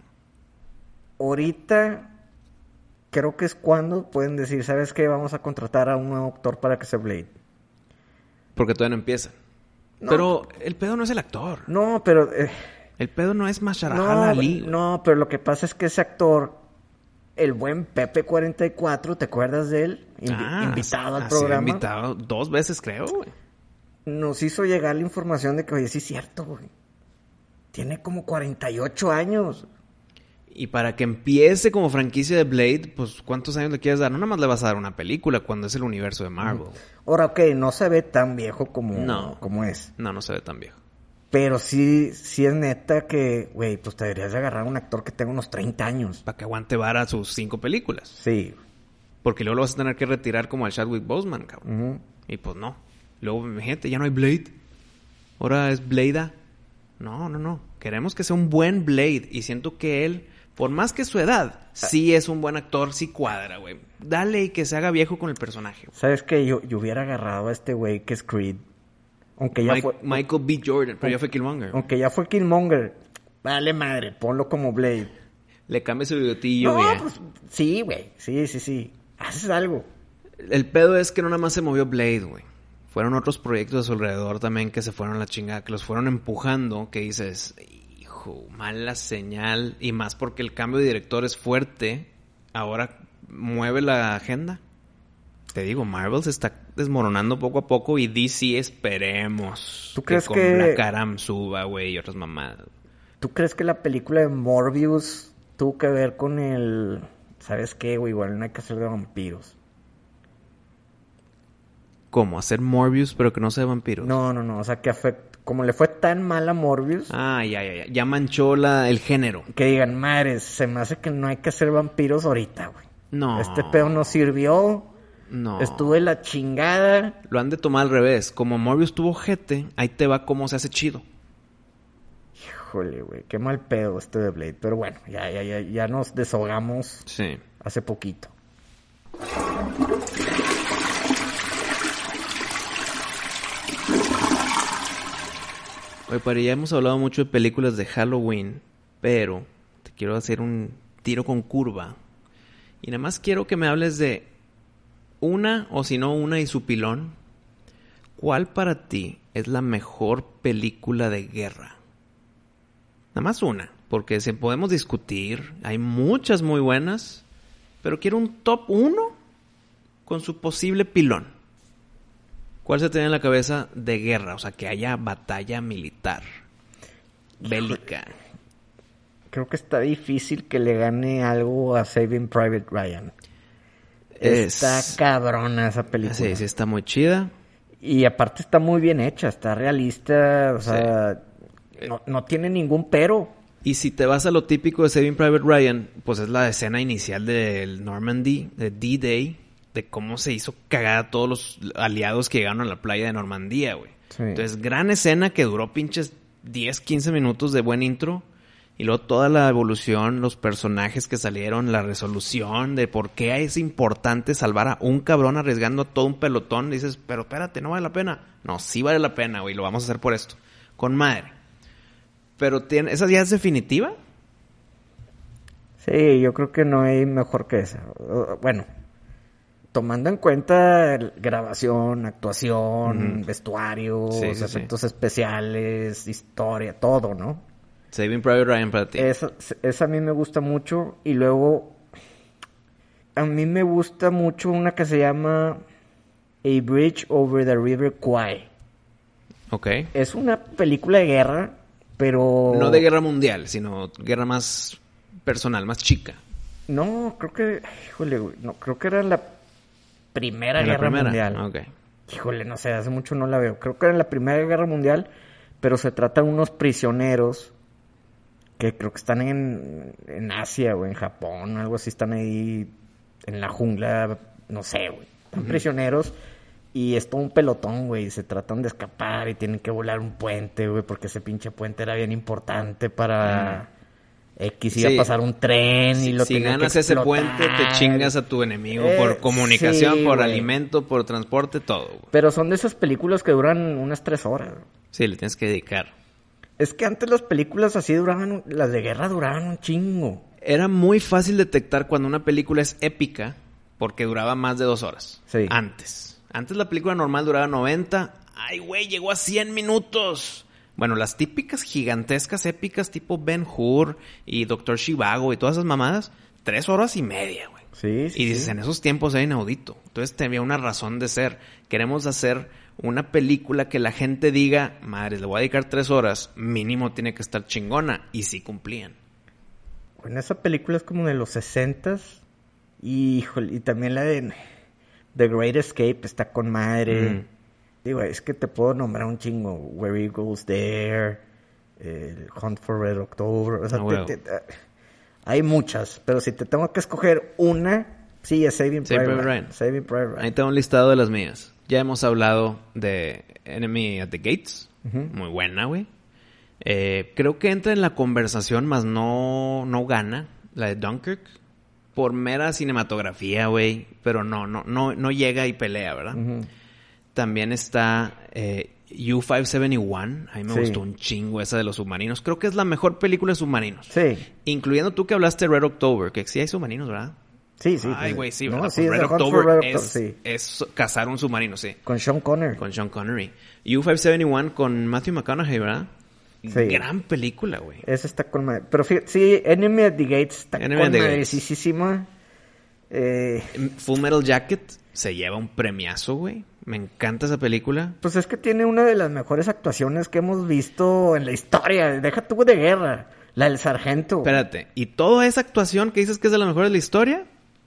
ahorita creo que es cuando pueden decir, ¿sabes qué? Vamos a contratar a un nuevo actor para que sea Blade. Porque todavía no empiezan. No. Pero el pedo no es el actor. No, pero... eh, El pedo no es Mahershala no, Ali. güey. no, pero lo que pasa es que ese actor, el buen Pepe cuarenta y cuatro, ¿te acuerdas de él? Invi- Ah, invitado al ha sido programa. invitado dos veces, creo, güey. Nos hizo llegar la información de que, oye, sí es cierto, güey. Tiene como cuarenta y ocho años. Y para que empiece como franquicia de Blade, pues, ¿cuántos años le quieres dar? No nada más le vas a dar una película cuando es el universo de Marvel. Ahora, ok, no se ve tan viejo como, No. como es. No, no se ve tan viejo. Pero sí, sí es neta que, güey, pues te deberías de agarrar a un actor que tenga unos treinta años. Para que aguante vara sus cinco películas. Sí. Porque luego lo vas a tener que retirar como al Chadwick Boseman, cabrón. Ujú. Y pues no. Luego, gente, ya no hay Blade. Ahora es Blade. No, no, no. Queremos que sea un buen Blade. Y siento que él, por más que su edad, sí es un buen actor, sí cuadra, güey. Dale y que se haga viejo con el personaje. güey. ¿Sabes qué? Yo, yo hubiera agarrado a este güey que es Creed. Aunque ya Mike- fue... Michael B. Jordan, pero ya fue Killmonger. Aunque ya fue Killmonger. Vale madre, ponlo como Blade. Le cambia su bigotillo, No, güey. pues sí, güey. Sí, sí, sí. Haces algo. El pedo es que no nada más se movió Blade, güey. Fueron otros proyectos a su alrededor también que se fueron a la chingada, que los fueron empujando, que dices, hijo, mala señal. Y más porque el cambio de director es fuerte. Ahora mueve la agenda. Te digo, Marvel se está desmoronando poco a poco y D C esperemos ¿Tú crees con que- Black Adam suba, güey, y otras mamadas. ¿Tú crees que la película de Morbius tuvo que ver con el... ¿Sabes qué, güey? Igual no hay que hacer de vampiros. ¿Cómo? ¿Hacer Morbius pero que no sea vampiros? No, no, no. O sea, que afect... como le fue tan mal a Morbius, Ah, ya, ya, ya. Ya manchó la, el género. que digan, madres, se me hace que no hay que hacer vampiros ahorita, güey. No. Este pedo no sirvió, No. estuvo de la chingada. Lo han de tomar al revés. Como Morbius tuvo jete, ahí te va cómo se hace chido. Híjole, güey, qué mal pedo este de Blade. Pero bueno, ya, ya, ya, ya nos desahogamos Sí. hace poquito. Oye, Pari, ya hemos hablado mucho de películas de Halloween, pero te quiero hacer un tiro con curva. Y nada más quiero que me hables de una, o si no una y su pilón. ¿Cuál para ti es la mejor película de guerra? Nada más una, porque si podemos discutir, hay muchas muy buenas, pero quiero un top uno con su posible pilón. ¿Cuál se te viene en la cabeza de guerra? O sea, que haya batalla militar, bélica. Creo que está difícil que le gane algo a Saving Private Ryan. Es- Está cabrona esa película. Sí, sí, está muy chida. Y aparte está muy bien hecha, está realista, o sea, no, no tiene ningún pero. Y si te vas a lo típico de Saving Private Ryan, pues es la escena inicial del Normandy, de D-Day, de cómo se hizo cagada a todos los aliados que llegaron a la playa de Normandía, güey. Sí. Entonces, gran escena que duró pinches diez, quince minutos de buen intro. Y luego toda la evolución, los personajes que salieron, la resolución de por qué es importante salvar a un cabrón arriesgando a todo un pelotón. Dices, pero espérate, no vale la pena. No, sí vale la pena, güey, lo vamos a hacer por esto. Con madre. Pero tiene, ¿esa ya es definitiva? Sí, yo creo que no hay mejor que esa. Uh, Bueno, tomando en cuenta el- grabación, actuación, Ujú. vestuarios, Sí, sí, sí. efectos especiales, historia, todo, ¿no? Saving Private Ryan para ti. Esa, esa a mí me gusta mucho. Y luego, a mí me gusta mucho una que se llama A Bridge Over the River Kwai. Ok. Es una película de guerra, pero... No de guerra mundial, sino guerra más personal, más chica. No, creo que... Híjole, güey, no, creo que era la Primera ¿En la Guerra primera? Mundial. Ok. Híjole, no sé, hace mucho no la veo. Creo que era la Primera Guerra Mundial, pero se trata de unos prisioneros que creo que están en, en Asia o en Japón, algo así, están ahí en la jungla, no sé, güey. Están prisioneros y es todo un pelotón, güey. Se tratan de escapar y tienen que volar un puente, güey, porque ese pinche puente era bien importante para X. Iba Sí. a pasar un tren y Si, lo si tenían que ganas ese explotar. puente, te chingas a tu enemigo Eh, por comunicación, sí, por güey. alimento, por transporte, todo. Güey. Pero son de esas películas que duran unas tres horas, güey. Sí, le tienes que dedicar. Es que antes las películas así duraban, un- las de guerra duraban un chingo. Era muy fácil detectar cuando una película es épica porque duraba más de dos horas. Sí. Antes. Antes la película normal duraba noventa. ¡Ay, güey! Llegó a cien minutos. Bueno, las típicas gigantescas épicas tipo Ben-Hur y Doctor Zhivago y todas esas mamadas, tres horas y media, güey. Sí, sí. Y dices, sí. en esos tiempos era inaudito. Entonces tenía una razón de ser. Queremos hacer una película que la gente diga, madre, le voy a dedicar tres horas, mínimo tiene que estar chingona. Y sí cumplían. Bueno, esa película es como de los sesentas. Y, híjole, y también la de The Great Escape está con madre. Mm. Digo, es que te puedo nombrar un chingo. Where It Goes There, el Hunt for Red October. O sea, Ah, te- huevo. te- te- hay muchas. Pero si te tengo que escoger una, sí, es Saving Saving Private Private Ryan. Ryan. Saving Private Ryan. Ahí tengo un listado de las mías. Ya hemos hablado de Enemy at the Gates. Ujú. Muy buena, güey. Eh, creo que entra en la conversación, más no, no gana. La de Dunkirk. Por mera cinematografía, güey. Pero no, no, no, no llega y pelea, ¿verdad? Ujú. También está eh, U cinco setenta y uno. A mí me Sí. gustó un chingo esa de los submarinos. Creo que es la mejor película de submarinos. Sí, Incluyendo tú que hablaste de Red October. Que sí hay submarinos, ¿verdad? sí, sí. Ay, pues, güey, sí, no, ¿verdad? sí, Pues es Red The Hunt for October Red October, es, sí. es cazar un submarino, sí. Con Sean Connery. Con Sean Connery. U cinco setenta y uno con Matthew McConaughey, ¿verdad? Sí. Gran película, güey. Esa está con madre. Pero fíjate, sí, Enemy at the Gates está Enemy con at the Gates. madrecísima. Eh, Full Metal Jacket se lleva un premiazo, güey. Me encanta esa película. pues es que tiene una de las mejores actuaciones que hemos visto en la historia. Deja tú de guerra. La del sargento. Espérate. Y toda esa actuación que dices que es de las mejores de la historia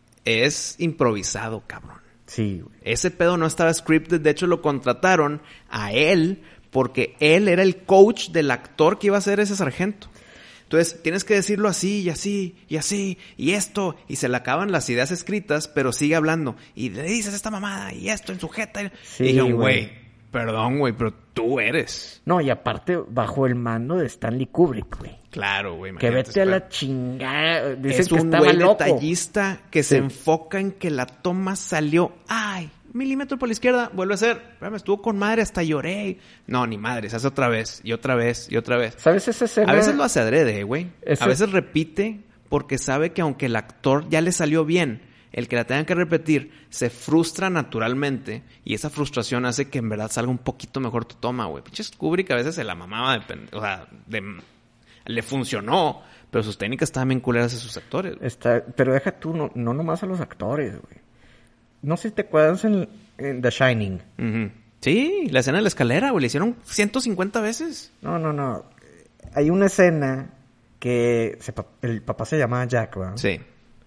es improvisado, cabrón. Sí, güey. Ese pedo no estaba scripted. De hecho, lo contrataron a él porque él era el coach del actor que iba a ser ese sargento. Entonces, tienes que decirlo así, y así, y así, y esto, y se le acaban las ideas escritas, pero sigue hablando. Y le dices esta mamada, y esto en sujeta. Sí, y dije, güey. güey, perdón, güey, pero tú eres. No, y aparte, bajo el mando de Stanley Kubrick, güey. Claro, güey. Que imagínate, vete a espera. la chingada. Dicen Es que un estaba güey loco. detallista que Sí. se enfoca en que la toma salió. ¡Ay! Milímetro por la izquierda, vuelve a ser. Espérame, estuvo con madre, hasta lloré. No, ni madre, se hace otra vez, y otra vez, y otra vez. ¿Sabes esa escena? A veces lo hace adrede, güey. Ese- A veces repite porque sabe que aunque el actor ya le salió bien, el que la tenga que repetir se frustra naturalmente y esa frustración hace que en verdad salga un poquito mejor tu toma, güey. Pinches Kubrick a veces se la mamaba, de pende- o sea, de- le funcionó, pero sus técnicas estaban bien culeras de sus actores. güey. Está, pero deja tú, no, no nomás a los actores, güey. No sé si te acuerdas en, en The Shining. Ujú. Sí, la escena de la escalera, güey, le hicieron ciento cincuenta veces. No, no, no. Hay una escena que se pa- el papá se llama Jack, ¿verdad? Sí.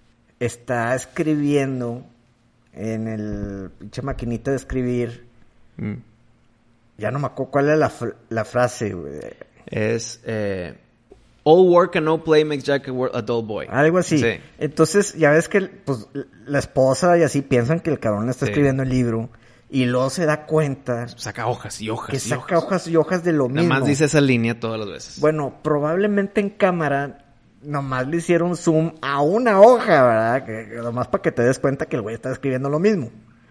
Está escribiendo en el pinche maquinita de escribir. Mm. Ya no me acuerdo cuál es la, fr- la frase, güey. Es eh, all work and no play makes Jack a, wor- a dull boy. Algo así. Sí. Entonces, ya ves que pues, la esposa y así piensan que el cabrón le está Sí. escribiendo el libro. Y luego se da cuenta Saca hojas y hojas que y saca hojas. hojas y hojas de lo Nada mismo. más dice esa línea todas las veces. Bueno, probablemente en cámara nomás le hicieron zoom a una hoja, ¿verdad? Que, que nomás para que te des cuenta que el güey está escribiendo lo mismo.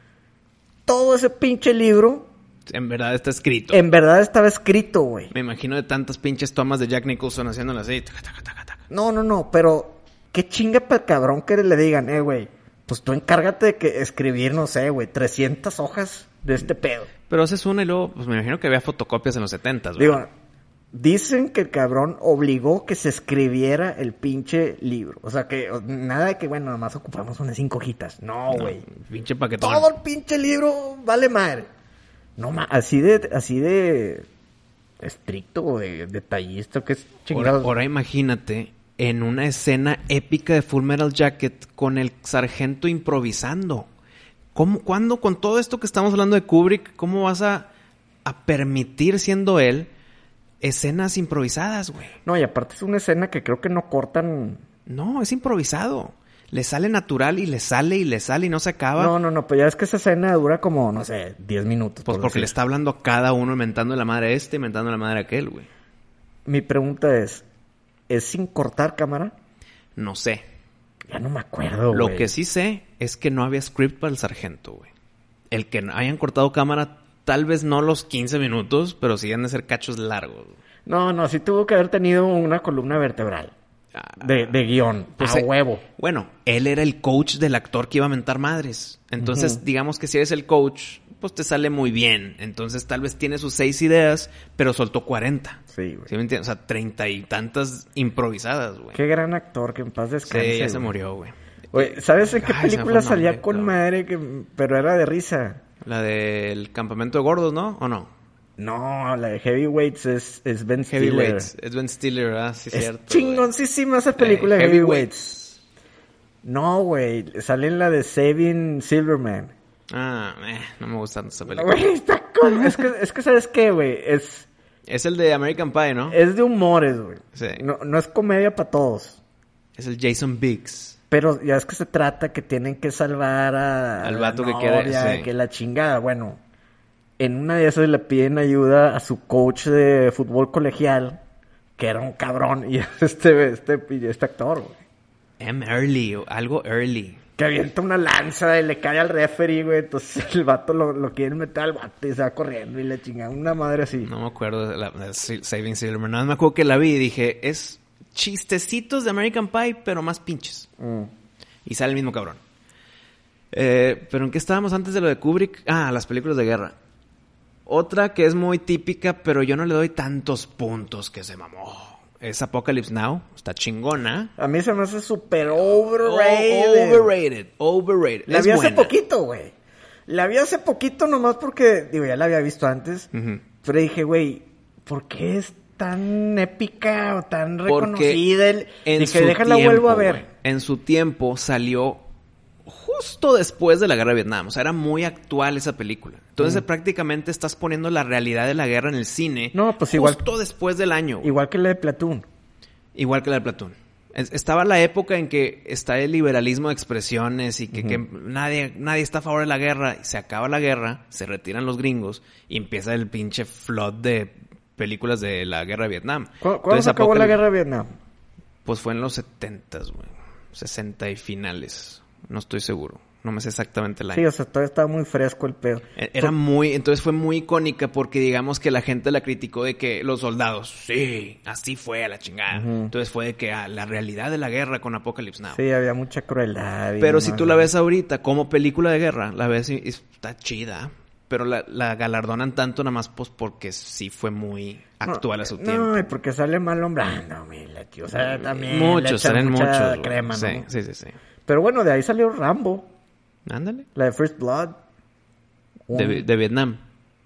Todo ese pinche libro, En verdad está escrito. en verdad estaba escrito, güey. Me imagino de tantas pinches tomas de Jack Nicholson haciéndolo así. Taca, taca, taca, taca. No, no, no, pero qué chinga para cabrón que le digan, eh, güey, pues tú encárgate de que escribir, no sé, güey, trescientas hojas de este pedo. Pero haces una y luego, pues me imagino que había fotocopias en los setentas, Digo, ¿verdad? dicen que el cabrón obligó que se escribiera el pinche libro. O sea, que o- nada de que, bueno, nomás ocupamos unas cinco hojitas. No, No, güey. pinche paquetón. Todo el pinche libro vale madre. No, ma, así de, así de estricto o de detallista, que es Ahora, chingado. ahora imagínate en una escena épica de Full Metal Jacket con el sargento improvisando. ¿Cómo, cuándo, con todo esto que estamos hablando de Kubrick, cómo vas a, a permitir, siendo él, escenas improvisadas, güey? No, y aparte es una escena que creo que no cortan. No, es improvisado. Le sale natural y le sale y le sale y no se acaba. No, no, no, pero ya es que esa escena dura como, no sé, diez minutos. Pues por porque decir. le está hablando a cada uno, inventando la madre a este, inventando la madre a aquel, güey. Mi pregunta es, ¿es sin cortar cámara? No sé. Ya no me acuerdo, Lo güey. que sí sé es que no había script para el sargento, güey. El que hayan cortado cámara, tal vez no los quince minutos, pero sí han de ser cachos largos. No, no, sí tuvo que haber tenido una columna vertebral. De, de guión, Pues, a eh, huevo. Bueno, él era el coach del actor que iba a mentar madres. Entonces, Ujú. digamos que si eres el coach, pues te sale muy bien. Entonces, tal vez tiene sus seis ideas, pero soltó cuarenta. Sí, güey. ¿Sí me entiendes? O sea, treinta y tantas improvisadas, güey. Qué gran actor, que en paz descanse. Sí, ya se güey. murió, güey. Güey, ¿sabes en qué Ay, se me película fue el salía nombre, con cabrón. madre? Que, pero era de risa. La del campamento de gordos, ¿no? ¿O no? No, la de Heavyweights es, es Ben Stiller. Heavyweights. Es Ben Stiller, ¿verdad? Sí, Es cierto. chingoncísima esa película Eh, de Heavyweights. Heavyweights. No, güey. Sale en la de Saving Silverman. Ah, eh, no me gusta tanto esa película. Güey, está con... es, que, es que, ¿sabes qué, güey? Es, Es el de American Pie, ¿no? es de humores, güey. Sí. No, no es comedia para todos. Es el Jason Biggs. Pero ya es que se trata que tienen que salvar a... Al a vato la que quiere, novia, sí. que la chingada. Bueno, en una de esas le piden ayuda a su coach de fútbol colegial, que era un cabrón, y es este, este, este actor, güey. M. Early, o algo early. Que avienta una lanza y le cae al referee, güey. Entonces el vato lo, lo quieren meter al vato y se va corriendo y le chingan una madre así. No me acuerdo de la de Saving Silverman. Nada más me acuerdo que la vi y dije, es chistecitos de American Pie, pero más pinches. Mm. Y sale el mismo cabrón. Eh, ¿Pero en qué estábamos antes de lo de Kubrick? Ah, las películas de guerra. Otra que es muy típica, pero yo no le doy tantos puntos que se mamó. Es Apocalypse Now. Está chingona. A mí se me hace súper overrated. O- overrated. Overrated. La Es vi hace buena. poquito, güey. La vi hace poquito nomás porque, digo, ya la había visto antes. Ujú. Pero dije, güey, ¿por qué es tan épica o tan Porque reconocida? El... en Dije, su déjala tiempo, vuelvo a ver. güey, en su tiempo salió justo después de la guerra de Vietnam. O sea, era muy actual esa película. Entonces, Mm. prácticamente estás poniendo la realidad de la guerra en el cine. No, pues justo igual- Justo después del año. Güey. Igual que la de Platoon. Igual que la de Platoon. Es- Estaba la época en que está el liberalismo de expresiones y que, Ujú. que nadie, nadie está a favor de la guerra. Y se acaba la guerra, se retiran los gringos y empieza el pinche flood de películas de la guerra de Vietnam. ¿Cu- ¿Cuándo Entonces, se acabó la Apocalypse- guerra de Vietnam? Pues fue en los setentas, güey. sesenta y finales. No estoy seguro. No me sé exactamente el año. Sí, o sea, todavía estaba muy fresco el pedo. E- Era muy... Entonces fue muy icónica porque digamos que la gente la criticó de que los soldados... Sí, así fue a la chingada. Ujú. Entonces fue de que ah, la realidad de la guerra con Apocalypse Now. Sí, había mucha crueldad. y Pero si no- tú la ves ahorita como película de guerra, la ves y y está chida. Pero la, la galardonan tanto nada más pues porque sí fue muy actual no, a su no, tiempo. y porque sale Marlon Brando, mira, tío. O sea, también le Muchos, echan salen mucha muchos. güey. crema, ¿no? Sí, sí, sí, sí. Pero bueno, de ahí salió Rambo, Ándale. la de First Blood. Un, De, de Vietnam.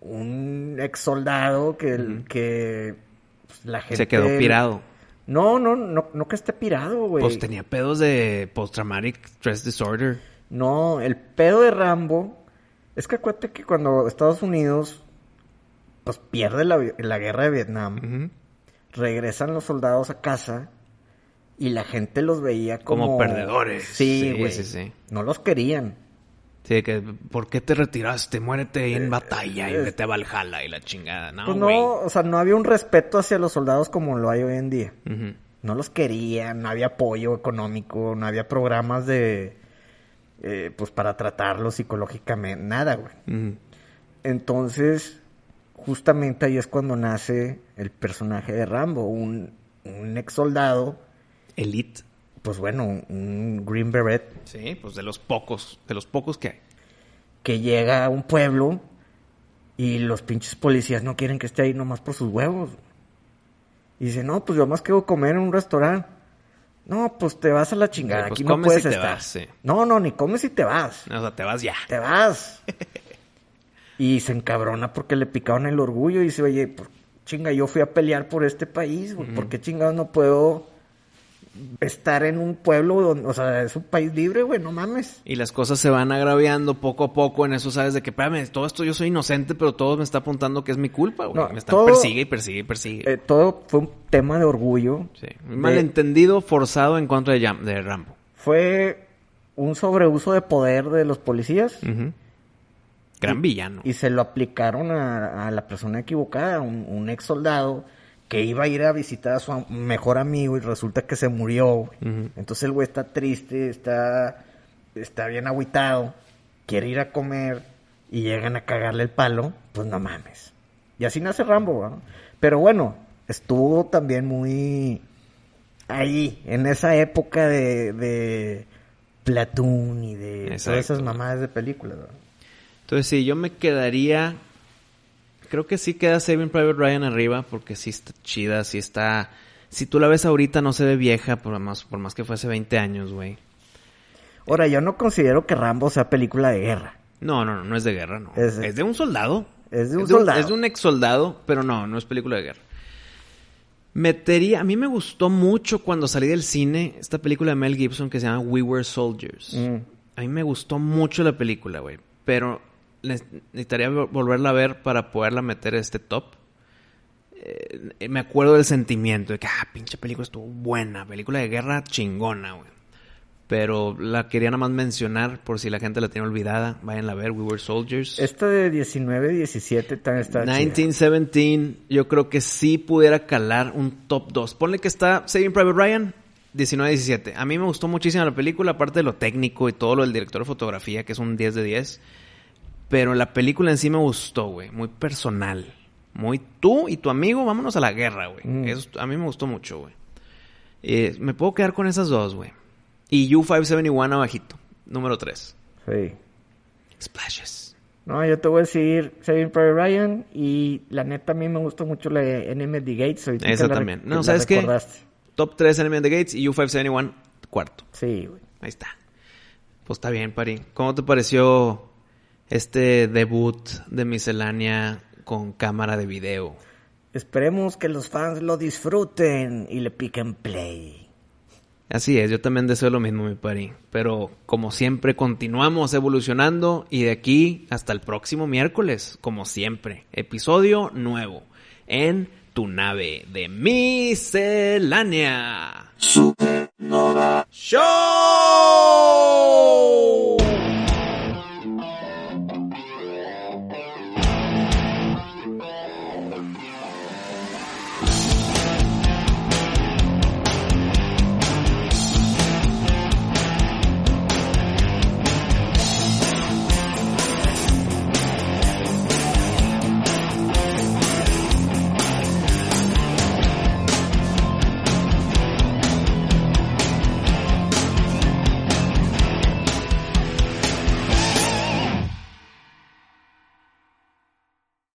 un ex soldado que, Ujú. que pues, la gente... Se quedó pirado. No, no, no, no que esté pirado, güey. Pues tenía pedos de post-traumatic stress disorder. No, el pedo de Rambo es que acuérdate que cuando Estados Unidos pues pierde la, la guerra de Vietnam, Ujú. regresan los soldados a casa y la gente los veía como... Como perdedores. Sí, Sí, güey. sí, sí. No los querían. Sí, que ¿por qué te retiraste? Muérete ahí en batalla y eh, vete a Valhalla y la chingada. No, Pues güey. no, o sea, no había un respeto hacia los soldados como lo hay hoy en día. Ujú. No los querían, no había apoyo económico, no había programas de... eh, pues para tratarlos psicológicamente, nada, güey. Ujú. Entonces, justamente ahí es cuando nace el personaje de Rambo, un, un ex soldado, Elite. pues bueno, un, un Green Beret, Sí, pues de los pocos, de los pocos que hay. que llega a un pueblo y los pinches policías no quieren que esté ahí nomás por sus huevos. Y dice, no, pues yo más quiero comer en un restaurante. No, pues te vas a la chingada, Sí, pues aquí no comes puedes y te estar. vas, sí. No, no, ni comes y te vas. O sea, te vas ya. Te vas. Y se encabrona porque le picaron el orgullo y dice, oye, pues, chinga, yo fui a pelear por este país, güey. ¿Por qué chingados no puedo estar en un pueblo donde, o sea, es un país libre, güey? No mames. Y las cosas se van agraviando poco a poco. En eso sabes de que, espérame, todo esto yo soy inocente, pero todo me está apuntando que es mi culpa, güey. No, me están todo- persigue y persigue y persigue. Eh, todo fue un tema de orgullo. sí. Un malentendido forzado en contra de, Jam- de Rambo. Fue un sobreuso de poder de los policías. Ujú. Gran villano. Y se lo aplicaron a, a la persona equivocada, un, un ex soldado que iba a ir a visitar a su am- mejor amigo y resulta que se murió. Güey. Ujú. Entonces el güey está triste, está, está bien agüitado, quiere ir a comer y llegan a cagarle el palo, pues no mames. Y así nace Rambo, ¿no? Pero bueno, estuvo también muy ahí, en esa época de, de Platoon y de Exacto. todas esas mamadas de películas, ¿no? Entonces, sí, yo me quedaría... Creo que sí queda Saving Private Ryan arriba, porque sí está chida, sí está... Si tú la ves ahorita no se ve vieja, por más, por más que fue hace veinte años, güey. Ahora, yo no considero que Rambo sea película de guerra. No, no, no, no es de guerra, no. Es- Es, de un soldado. Es de un soldado. Es de un ex soldado, pero no, no es película de guerra. Metería... A mí me gustó mucho cuando salí del cine esta película de Mel Gibson que se llama We Were Soldiers. Mm. A mí me gustó mucho la película, güey. Pero ne- necesitaría vol- volverla a ver para poderla meter en este top. Eh, me acuerdo del sentimiento de que, ah, pinche película estuvo buena. Película de guerra chingona, güey. Pero la quería nada más mencionar por si la gente la tiene olvidada. Váyanla a ver, We Were Soldiers. Esta de diecinueve diecisiete también está chida. diecinueve diecisiete, yo creo que sí pudiera calar un top dos. Ponle que está Saving Private Ryan, diecinueve diecisiete. A mí me gustó muchísimo la película, aparte de lo técnico y todo lo del director de fotografía, que es un diez de diez. Pero la película en sí me gustó, güey. Muy personal. Muy tú y tu amigo, vámonos a la guerra, güey. Mm. Eso a mí me gustó mucho, güey. Eh, me puedo quedar con esas dos, güey. Y U quinientos setenta y uno abajito, número tres. Sí. Splashes. No, yo te voy a decir Saving Private Ryan y la neta a mí me gustó mucho la de Enemy at the Gates. ahorita Esa que la también. rec- No, la ¿sabes qué? recordaste. Top tres Enemy at the Gates y U quinientos setenta y uno cuarto. Sí, güey. Ahí está. Pues está bien, Pari. ¿Cómo te pareció este debut de Miscelánea con cámara de video? Esperemos que los fans lo disfruten y le piquen play. Así es, yo también deseo lo mismo, mi pari. Pero como siempre, continuamos evolucionando y de aquí hasta el próximo miércoles, como siempre, episodio nuevo en tu nave de miscelánea. Supernova ¡Show!